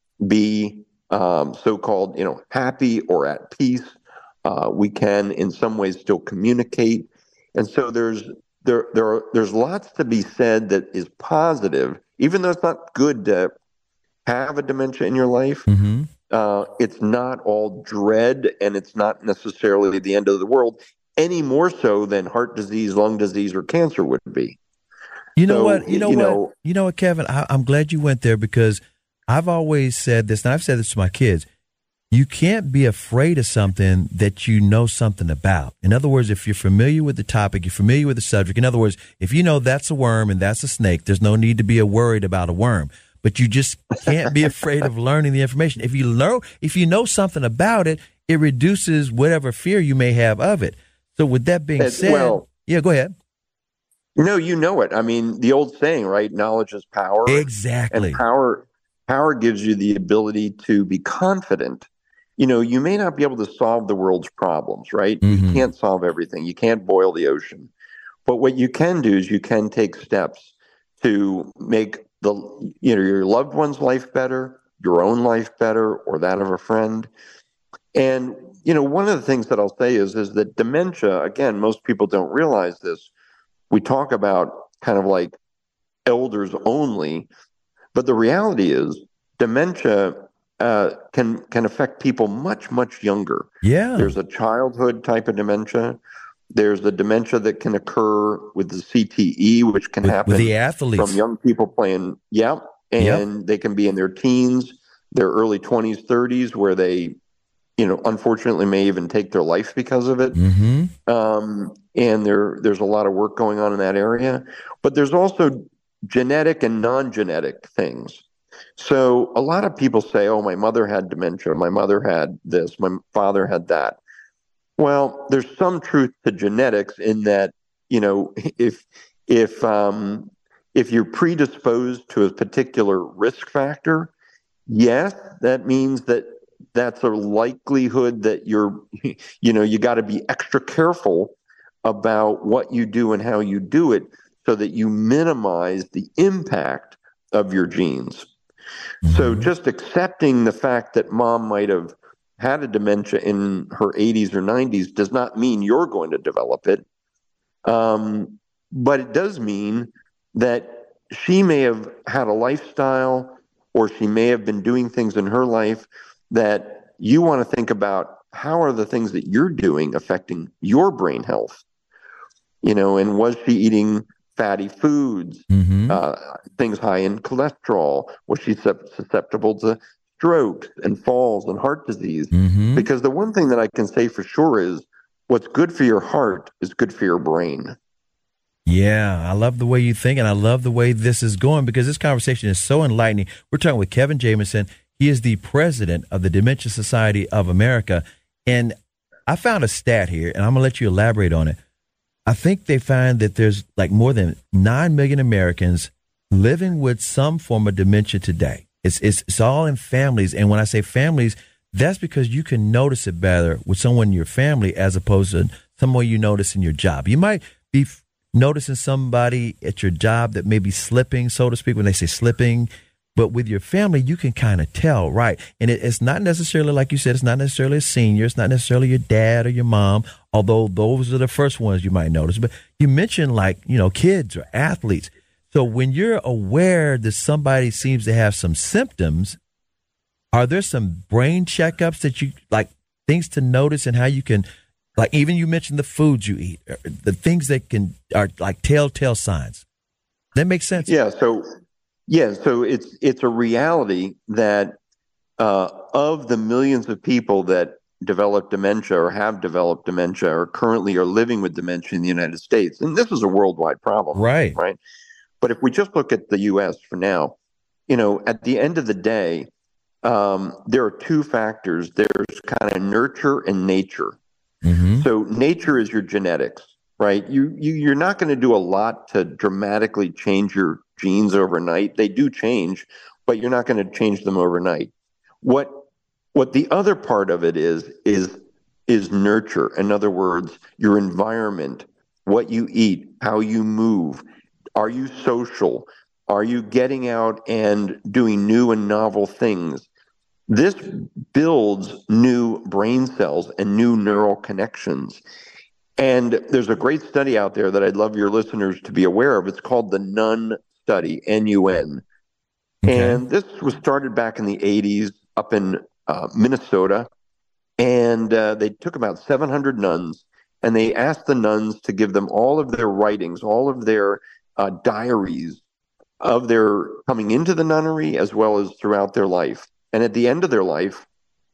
be um, so-called, you know, happy or at peace. Uh, we can, in some ways, still communicate. And so there's there there are, there's lots to be said that is positive, even though it's not good to have a dementia in your life. Mm-hmm. Uh, it's not all dread, and it's not necessarily the end of the world, any more so than heart disease, lung disease, or cancer would be. You know So, what? You know you what? know- you know what, Kevin? I, I'm glad you went there because I've always said this, and I've said this to my kids. You can't be afraid of something that you know something about. In other words, if you're familiar with the topic, you're familiar with the subject. In other words, if you know that's a worm and that's a snake, there's no need to be worried about a worm. But you just can't be afraid of learning the information. If you learn, if you know something about it, it reduces whatever fear you may have of it. So with that being As said, well- yeah, go ahead. No, you know it. I mean, the old saying, right? Knowledge is power. Exactly. And power power gives you the ability to be confident. You know, you may not be able to solve the world's problems, right? Mhm. You can't solve everything. You can't boil the ocean. But what you can do is you can take steps to make the you know your loved one's life better, your own life better, or that of a friend. And you know, one of the things that I'll say is is that dementia, again, most people don't realize this. We talk about kind of like elders only, but the reality is dementia uh, can can affect people much, much younger. Yeah. There's a childhood type of dementia. There's the dementia that can occur with the C T E, which can With- happen with the athletes. from young people playing, yeah, and Yep. they can be in their teens, their early twenties, thirties, where they, you know, unfortunately may even take their life because of it. Mm-hmm. Um, and there, there's a lot of work going on in that area. But there's also genetic and non-genetic things. So a lot of people say, oh, my mother had dementia, my mother had this, my father had that. Well, there's some truth to genetics in that, you know, if if um, if you're predisposed to a particular risk factor, yes, that means that that's a likelihood that you're, you know, you got to be extra careful about what you do and how you do it so that you minimize the impact of your genes. So just accepting the fact that mom might have had a dementia in her eighties or nineties does not mean you're going to develop it. Um, but it does mean that she may have had a lifestyle or she may have been doing things in her life that you want to think about. How are the things that you're doing affecting your brain health? You know, and was she eating fatty foods, Mm-hmm. uh, things high in cholesterol? Was she susceptible to strokes and falls and heart disease? Mm-hmm. Because the one thing that I can say for sure is what's good for your heart is good for your brain. Yeah, I love the way you think, and I love the way this is going because this conversation is so enlightening. We're talking with Kevin Jamison. He is the president of the Dementia Society of America. And I found a stat here, and I'm going to let you elaborate on it. I think they find that there's like more than nine million Americans living with some form of dementia today. It's, it's, it's all in families. And when I say families, that's because you can notice it better with someone in your family as opposed to someone you notice in your job. You might be f- noticing somebody at your job that may be slipping, so to speak, when they say slipping. But with your family, you can kind of tell, right? And it, it's not necessarily, like you said, it's not necessarily a senior. It's not necessarily your dad or your mom, although those are the first ones you might notice. But you mentioned like, you know, kids or athletes. So when you're aware that somebody seems to have some symptoms, are there some brain checkups that you like, things to notice and how you can, like even you mentioned the foods you eat, the things that can are like telltale signs. That makes sense. Yeah. So, yeah. So it's it's a reality that uh, of the millions of people that develop dementia or have developed dementia or currently are living with dementia in the United States, and this is a worldwide problem, Right. Right. But if we just look at the U S for now, you know, at the end of the day, um, there are two factors. There's kind of nurture and nature. Mm-hmm. So nature is your genetics, right? You, you you're not going to do a lot to dramatically change your genes overnight. They do change, but you're not going to change them overnight. What what the other part of it is is is nurture. In other words, your environment, what you eat, how you move. Are you social? Are you getting out and doing new and novel things? This builds new brain cells and new neural connections. And there's a great study out there that I'd love your listeners to be aware of. It's called the NUN study, N U N. Okay. And this was started back in the eighties up in uh, Minnesota. And uh, they took about seven hundred nuns, and they asked the nuns to give them all of their writings, all of their uh, diaries of their coming into the nunnery as well as throughout their life. And at the end of their life,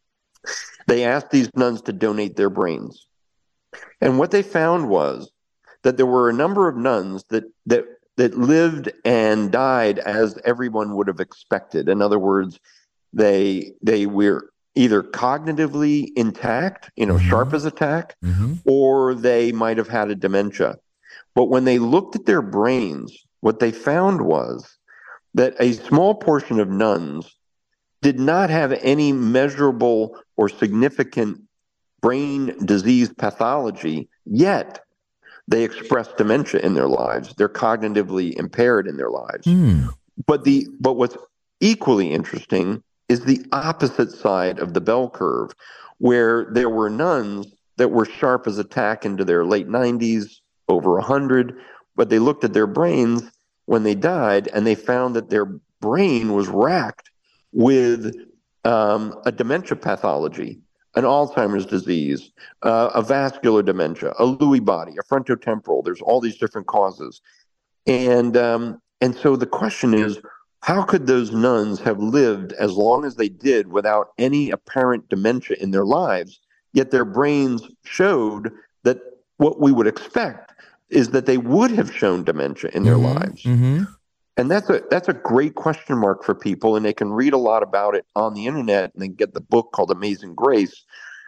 they asked these nuns to donate their brains. And what they found was that there were a number of nuns that that that lived and died as everyone would have expected. In other words, they they were either cognitively intact, you know, mm-hmm. sharp as a tack, mm-hmm. or they might have had a dementia. But when they looked at their brains, what they found was that a small portion of nuns did not have any measurable or significant brain disease pathology, yet they expressed dementia in their lives. They're cognitively impaired in their lives. Mm. But the but what's equally interesting is the opposite side of the bell curve, where there were nuns that were sharp as a tack into their late nineties, over one hundred, but they looked at their brains when they died, and they found that their brain was racked with um, a dementia pathology, an Alzheimer's disease, uh, a vascular dementia, a Lewy body, a frontotemporal. There's all these different causes. And um, and so the question is, how could those nuns have lived as long as they did without any apparent dementia in their lives, yet their brains showed that what we would expect is that they would have shown dementia in their mm-hmm, lives? Mm-hmm. And that's a that's a great question mark for people, and they can read a lot about it on the internet, and they get the book called Amazing Grace.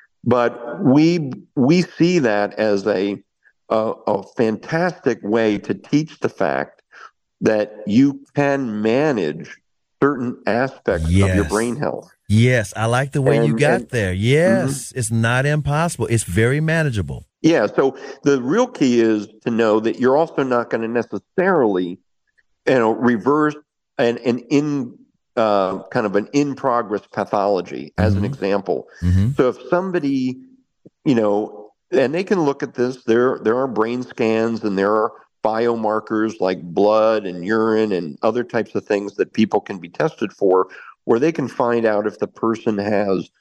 But we we see that as a a, a fantastic way to teach the fact that you can manage certain aspects yes. of your brain health. Yes, I like the way and, you got and, there. Yes, mm-hmm. It's not impossible. It's very manageable. Yeah, so the real key is to know that you're also not going to necessarily, you know, reverse an, an in uh, kind of an in progress pathology, as mm-hmm. an example. Mm-hmm. So if somebody, you know, and they can look at this, there there are brain scans and there are biomarkers like blood and urine and other types of things that people can be tested for, where they can find out if the person has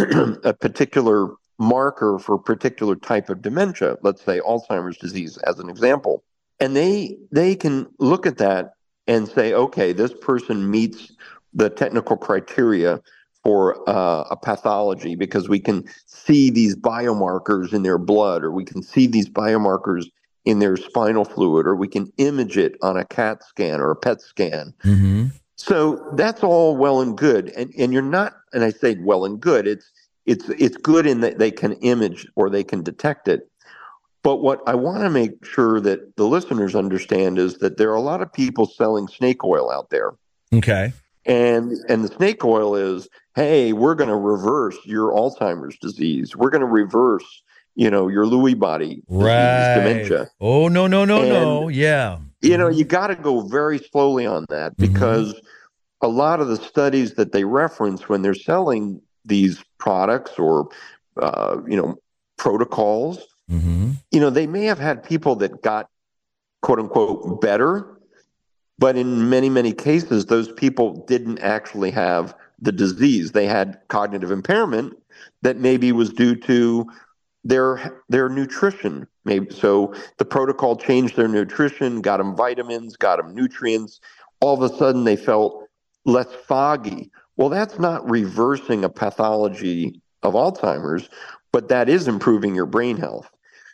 a particular marker for a particular type of dementia, let's say Alzheimer's disease as an example. And they they can look at that and say, okay, this person meets the technical criteria for uh, a pathology because we can see these biomarkers in their blood, or we can see these biomarkers in their spinal fluid, or we can image it on a CAT scan or a P E T scan. Mm-hmm. So that's all well and good. And and you're not, and I say well and good, it's it's it's good in that they can image or they can detect it. But what I want to make sure that the listeners understand is that there are a lot of people selling snake oil out there. Okay. And and the snake oil is, hey, we're going to reverse your Alzheimer's disease. We're going to reverse, you know, your Lewy body disease, right. dementia. Oh, no, no, no, and, no. Yeah. You know, you got to go very slowly on that, because mm-hmm. a lot of the studies that they reference when they're selling these products or, uh, you know, protocols, mm-hmm. you know, they may have had people that got, quote unquote, better. But in many, many cases, those people didn't actually have the disease. They had cognitive impairment that maybe was due to their their nutrition. Maybe so the protocol changed their nutrition, got them vitamins, got them nutrients. All of a sudden, they felt less foggy. Well, that's not reversing a pathology of Alzheimer's, but that is improving your brain health.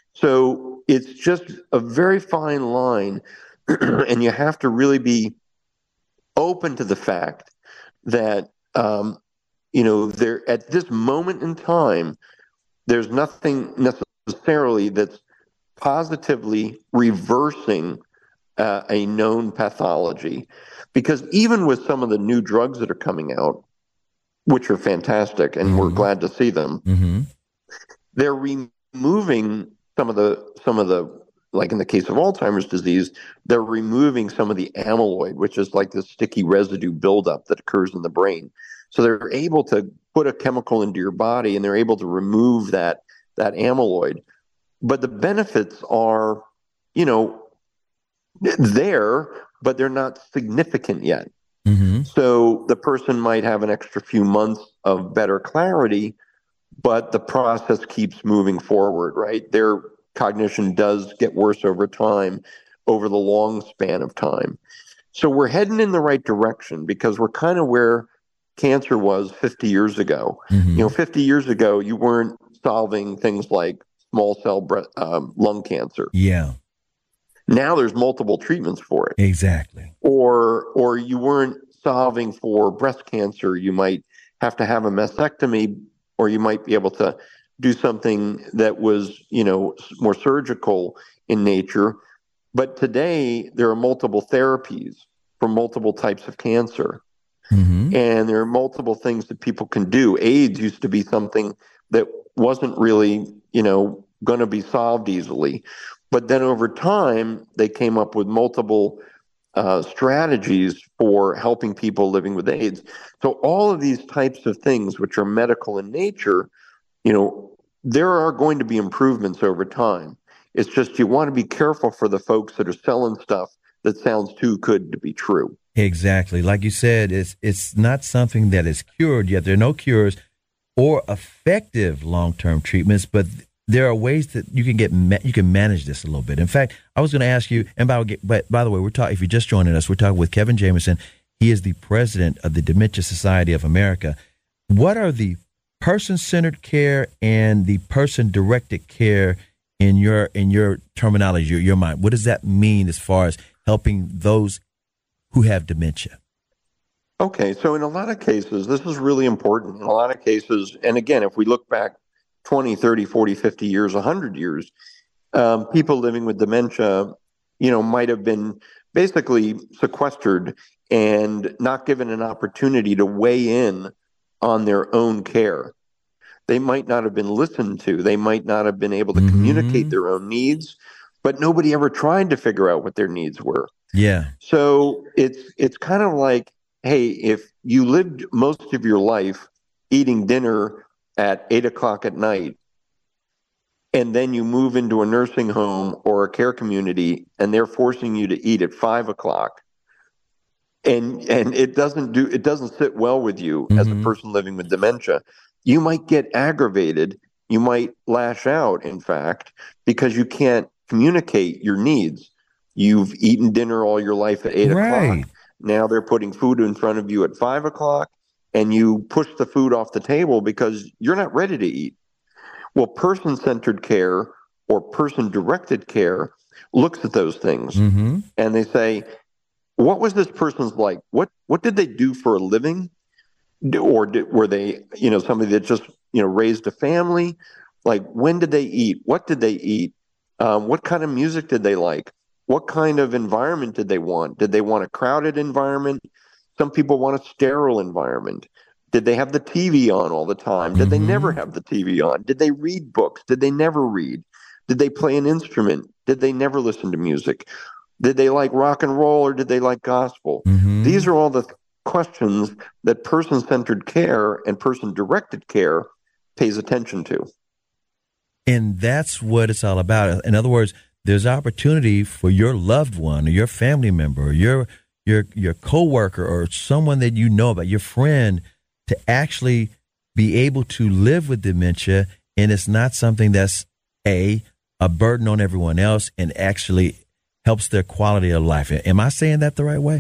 So it's just a very fine line. And you have to really be open to the fact that, um, you know, there at this moment in time, there's nothing necessarily that's positively reversing uh, a known pathology. Because even with some of the new drugs that are coming out, which are fantastic, and mm-hmm. we're glad to see them, mm-hmm. they're removing some of the some of the like in the case of Alzheimer's disease, they're removing some of the amyloid, which is like this sticky residue buildup that occurs in the brain. So they're able to put a chemical into your body and they're able to remove that, that amyloid. But the benefits are, you know, there, but they're not significant yet. Mm-hmm. So the person might have an extra few months of better clarity, but the process keeps moving forward, right? Their cognition does get worse over time, over the long span of time. So we're heading in the right direction because we're kind of where cancer was fifty years ago. Mm-hmm. You know, fifty years ago, you weren't solving things like small cell bre- um, lung cancer. Yeah. Now there's multiple treatments for it. Exactly. Or or you weren't solving for breast cancer. You might have to have a mastectomy, or you might be able to do something that was, you know, more surgical in nature. But today there are multiple therapies for multiple types of cancer. Mm-hmm. And there are multiple things that people can do. AIDS used to be something that wasn't really, you know, going to be solved easily. But then over time, they came up with multiple uh, strategies for helping people living with AIDS. So all of these types of things, which are medical in nature, you know, there are going to be improvements over time. It's just you want to be careful for the folks that are selling stuff that sounds too good to be true. Exactly. Like you said, it's it's not something that is cured yet. There are no cures or effective long-term treatments, but there are ways that you can get ma- you can manage this a little bit. In fact, I was going to ask you, and by, but by the way, we're talking. If you're just joining us, we're talking with Kevin Jamison. He is the president of the Dementia Society of America. What are the person-centered care and the person-directed care in your in your terminology, your, your mind? What does that mean as far as helping those who have dementia? Okay, so in a lot of cases, this is really important. In a lot of cases, and again, if we look back twenty, thirty, forty, fifty years, one hundred years, um, people living with dementia, you know, might have been basically sequestered and not given an opportunity to weigh in on their own care. They might not have been listened to. They might not have been able to mm-hmm. communicate their own needs, but nobody ever tried to figure out what their needs were. Yeah. So it's it's kind of like, hey, if you lived most of your life eating dinner at eight o'clock at night, and then you move into a nursing home or a care community, and they're forcing you to eat at five o'clock, and and it doesn't do it doesn't sit well with you mm-hmm. as a person living with dementia, you might get aggravated. You might lash out, in fact, because you can't communicate your needs. You've eaten dinner all your life at eight right. o'clock. Now they're putting food in front of you at five o'clock, and you push the food off the table because you're not ready to eat. Well, person-centered care or person-directed care looks at those things mm-hmm. and they say, what was this person's like? What what did they do for a living? Or did, were they, you know, somebody that just, you know, raised a family? Like, when did they eat? What did they eat? Um, what kind of music did they like? What kind of environment did they want? Did they want a crowded environment? Some people want a sterile environment. Did they have the T V on all the time? Did mm-hmm. they never have the T V on? Did they read books? Did they never read? Did they play an instrument? Did they never listen to music? Did they like rock and roll or did they like gospel? Mm-hmm. These are all the th- questions that person-centered care and person-directed care pays attention to. And that's what it's all about. In other words, there's opportunity for your loved one or your family member or your your your coworker or someone that you know about, your friend, to actually be able to live with dementia, and it's not something that's a a burden on everyone else and actually helps their quality of life. Am I saying that the right way?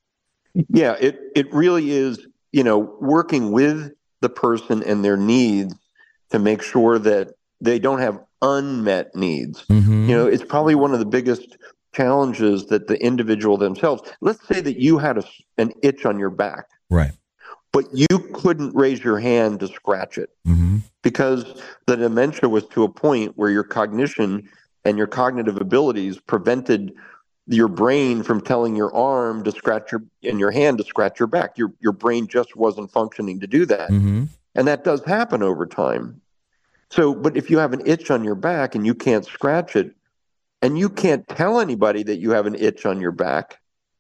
Yeah, it it really is, you know, working with the person and their needs to make sure that they don't have unmet needs. Mm-hmm. You know, it's probably one of the biggest challenges that the individual themselves, let's say that you had a, an itch on your back. Right. But you couldn't raise your hand to scratch it mm-hmm. because the dementia was to a point where your cognition and your cognitive abilities prevented your brain from telling your arm to scratch your and your hand to scratch your back. Your your brain just wasn't functioning to do that. Mm-hmm. And that does happen over time. So, but if you have an itch on your back and you can't scratch it, and you can't tell anybody that you have an itch on your back,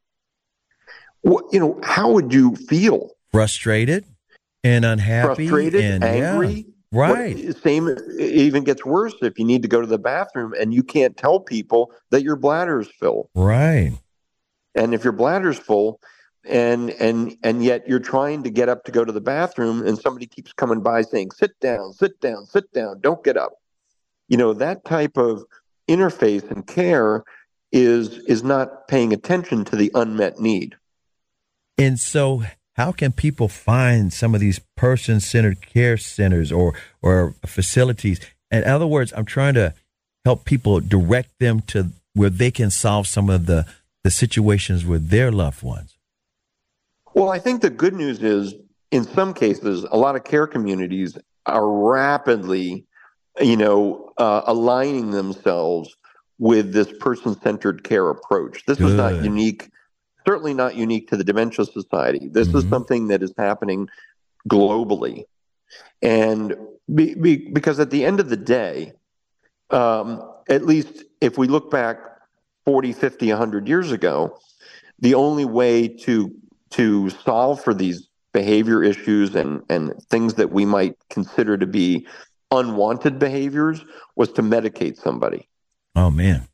what, you know, how would you feel? Frustrated and unhappy. Frustrated, and, angry. Yeah, right. What, same, it even gets worse if you need to go to the bathroom and you can't tell people that your bladder's full. Right. And if your bladder's full, and and and yet you're trying to get up to go to the bathroom, and somebody keeps coming by saying, "Sit down, sit down, sit down, don't get up." You know, that type of interface and care is is not paying attention to the unmet need. And so, how can people find some of these person-centered care centers or or facilities? In other words, I'm trying to help people direct them to where they can solve some of the the situations with their loved ones. Well, I think the good news is, in some cases, a lot of care communities are rapidly, you know, uh, aligning themselves with this person-centered care approach. This Good. is not unique, certainly not unique to the Dementia Society. This mm-hmm. is something that is happening globally. And be, be, because at the end of the day, um, at least if we look back forty, fifty, one hundred years ago, the only way to to solve for these behavior issues and, and things that we might consider to be unwanted behaviors was to medicate somebody. Oh, man.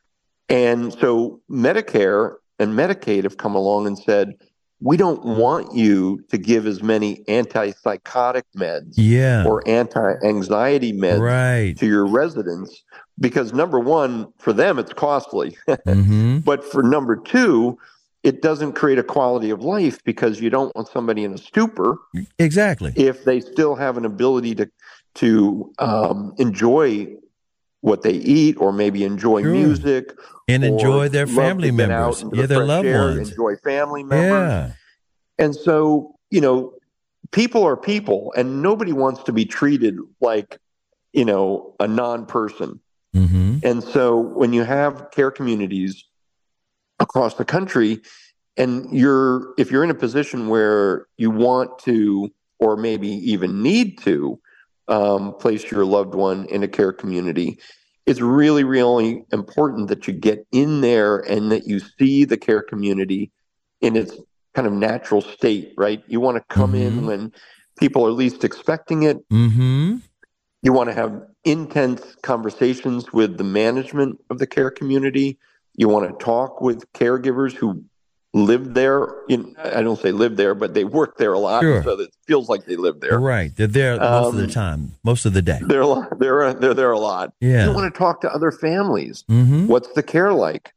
And so Medicare and Medicaid have come along and said, we don't want you to give as many antipsychotic meds yeah. or anti-anxiety meds right. to your residents because, number one, for them, it's costly. mm-hmm. But for number two, it doesn't create a quality of life because you don't want somebody in a stupor. Exactly. If they still have an ability to to um, enjoy what they eat, or maybe enjoy sure. music, and enjoy their family members, yeah, their loved ones, enjoy family members. Yeah. And so, you know, people are people, and nobody wants to be treated like, you know, a non-person. Mm-hmm. And so, when you have care communities across the country, and you're if you're in a position where you want to, or maybe even need to, um, place your loved one in a care community, it's really, really important that you get in there and that you see the care community in its kind of natural state, right? You want to come mm-hmm. in when people are least expecting it. Mm-hmm. You want to have intense conversations with the management of the care community. You want to talk with caregivers who live there. You know, I don't say live there, but they work there a lot, sure. so it feels like they live there. Right. They're there most um, of the time, most of the day. They're a lot, they're they're there a lot. Yeah. You want to talk to other families. Mm-hmm. What's the care like?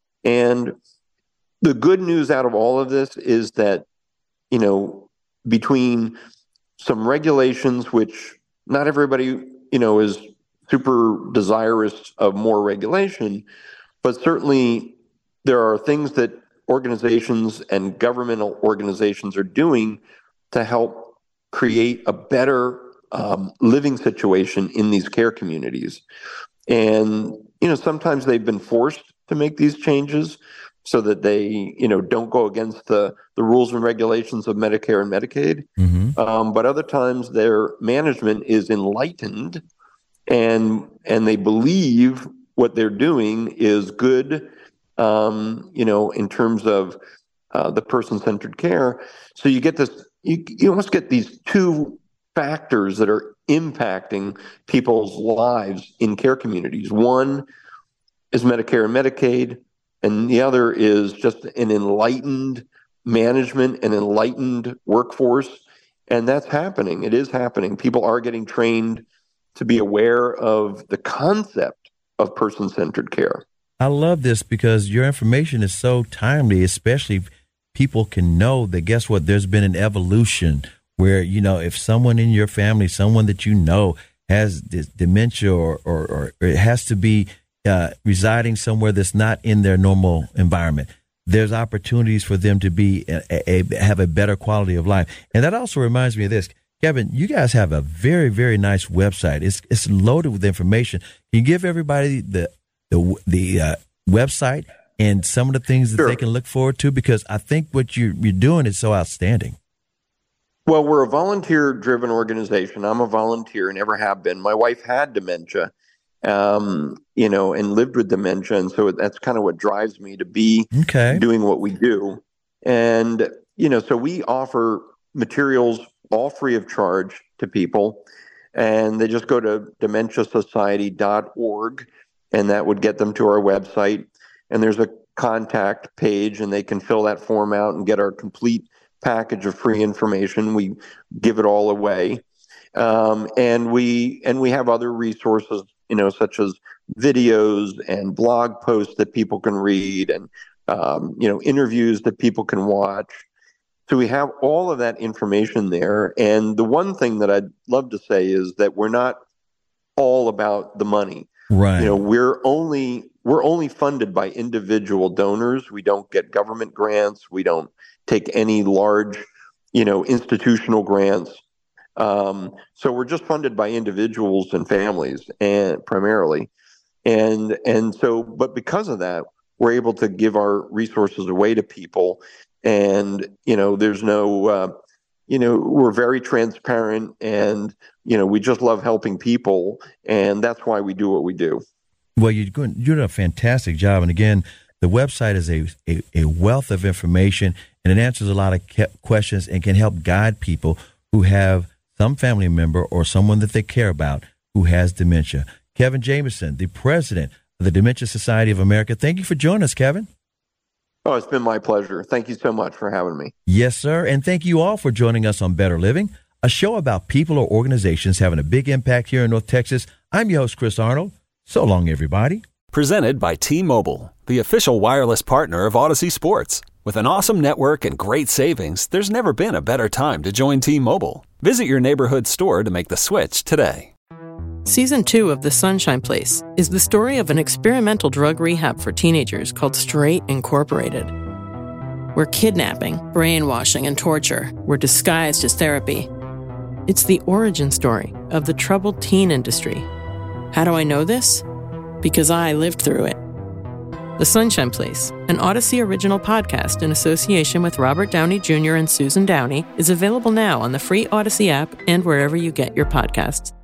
And the good news out of all of this is that, you know, between some regulations, which not everybody, you know, is super desirous of more regulation, but certainly there are things that organizations and governmental organizations are doing to help create a better um, living situation in these care communities. And, you know, sometimes they've been forced to make these changes so that they, you know, don't go against the, the rules and regulations of Medicare and Medicaid. Mm-hmm. Um, but other times their management is enlightened and and they believe what they're doing is good, um, you know, in terms of uh, the person-centered care. So you get this, you, you almost get these two factors that are impacting people's lives in care communities. One is Medicare and Medicaid, and the other is just an enlightened management, an enlightened workforce. And that's happening. It is happening. People are getting trained to be aware of the concept of person-centered care. I love this because your information is so timely, especially if people can know that, guess what, there's been an evolution where, you know, if someone in your family, someone that you know has this dementia or, or, or it has to be uh, residing somewhere that's not in their normal environment, there's opportunities for them to be a, a, have a better quality of life. And that also reminds me of this. Kevin, you guys have a very, very nice website. It's it's loaded with information. Can you give everybody the the the uh, website and some of the things that Sure. they can look forward to? Because I think what you, you're doing is so outstanding. Well, we're a volunteer-driven organization. I'm a volunteer and ever have been. My wife had dementia, um, you know, and lived with dementia. And so that's kind of what drives me to be okay. doing what we do. And, you know, so we offer materials all free of charge to people. And they just go to dementia society dot org, and that would get them to our website. And there's a contact page, and they can fill that form out and get our complete package of free information. We give it all away. Um, and we and we have other resources, you know, such as videos and blog posts that people can read, and um, you know, interviews that people can watch. So we have all of that information there. And the one thing that I'd love to say is that we're not all about the money. Right. You know, we're only we're only funded by individual donors. We don't get government grants. We don't take any large, you know, institutional grants. Um, so we're just funded by individuals and families, and primarily, and and so, but because of that, we're able to give our resources away to people, and you know, there's no, uh, you know, we're very transparent, and you know, we just love helping people, and that's why we do what we do. Well, you're doing you're doing a fantastic job, and again, the website is a a, a wealth of information, and it answers a lot of ke- questions and can help guide people who have some family member or someone that they care about who has dementia. Kevin Jamison, the president of the Dementia Society of America. Thank you for joining us, Kevin. Oh, it's been my pleasure. Thank you so much for having me. Yes, sir. And thank you all for joining us on Better Living, a show about people or organizations having a big impact here in North Texas. I'm your host, Chris Arnold. So long, everybody. Presented by T-Mobile, the official wireless partner of Odyssey Sports. With an awesome network and great savings, there's never been a better time to join T-Mobile. Visit your neighborhood store to make the switch today. Season two of The Sunshine Place is the story of an experimental drug rehab for teenagers called Straight Incorporated, where kidnapping, brainwashing, and torture were disguised as therapy. It's the origin story of the troubled teen industry. How do I know this? Because I lived through it. The Sunshine Place, an Odyssey original podcast in association with Robert Downey Junior and Susan Downey, is available now on the free Odyssey app and wherever you get your podcasts.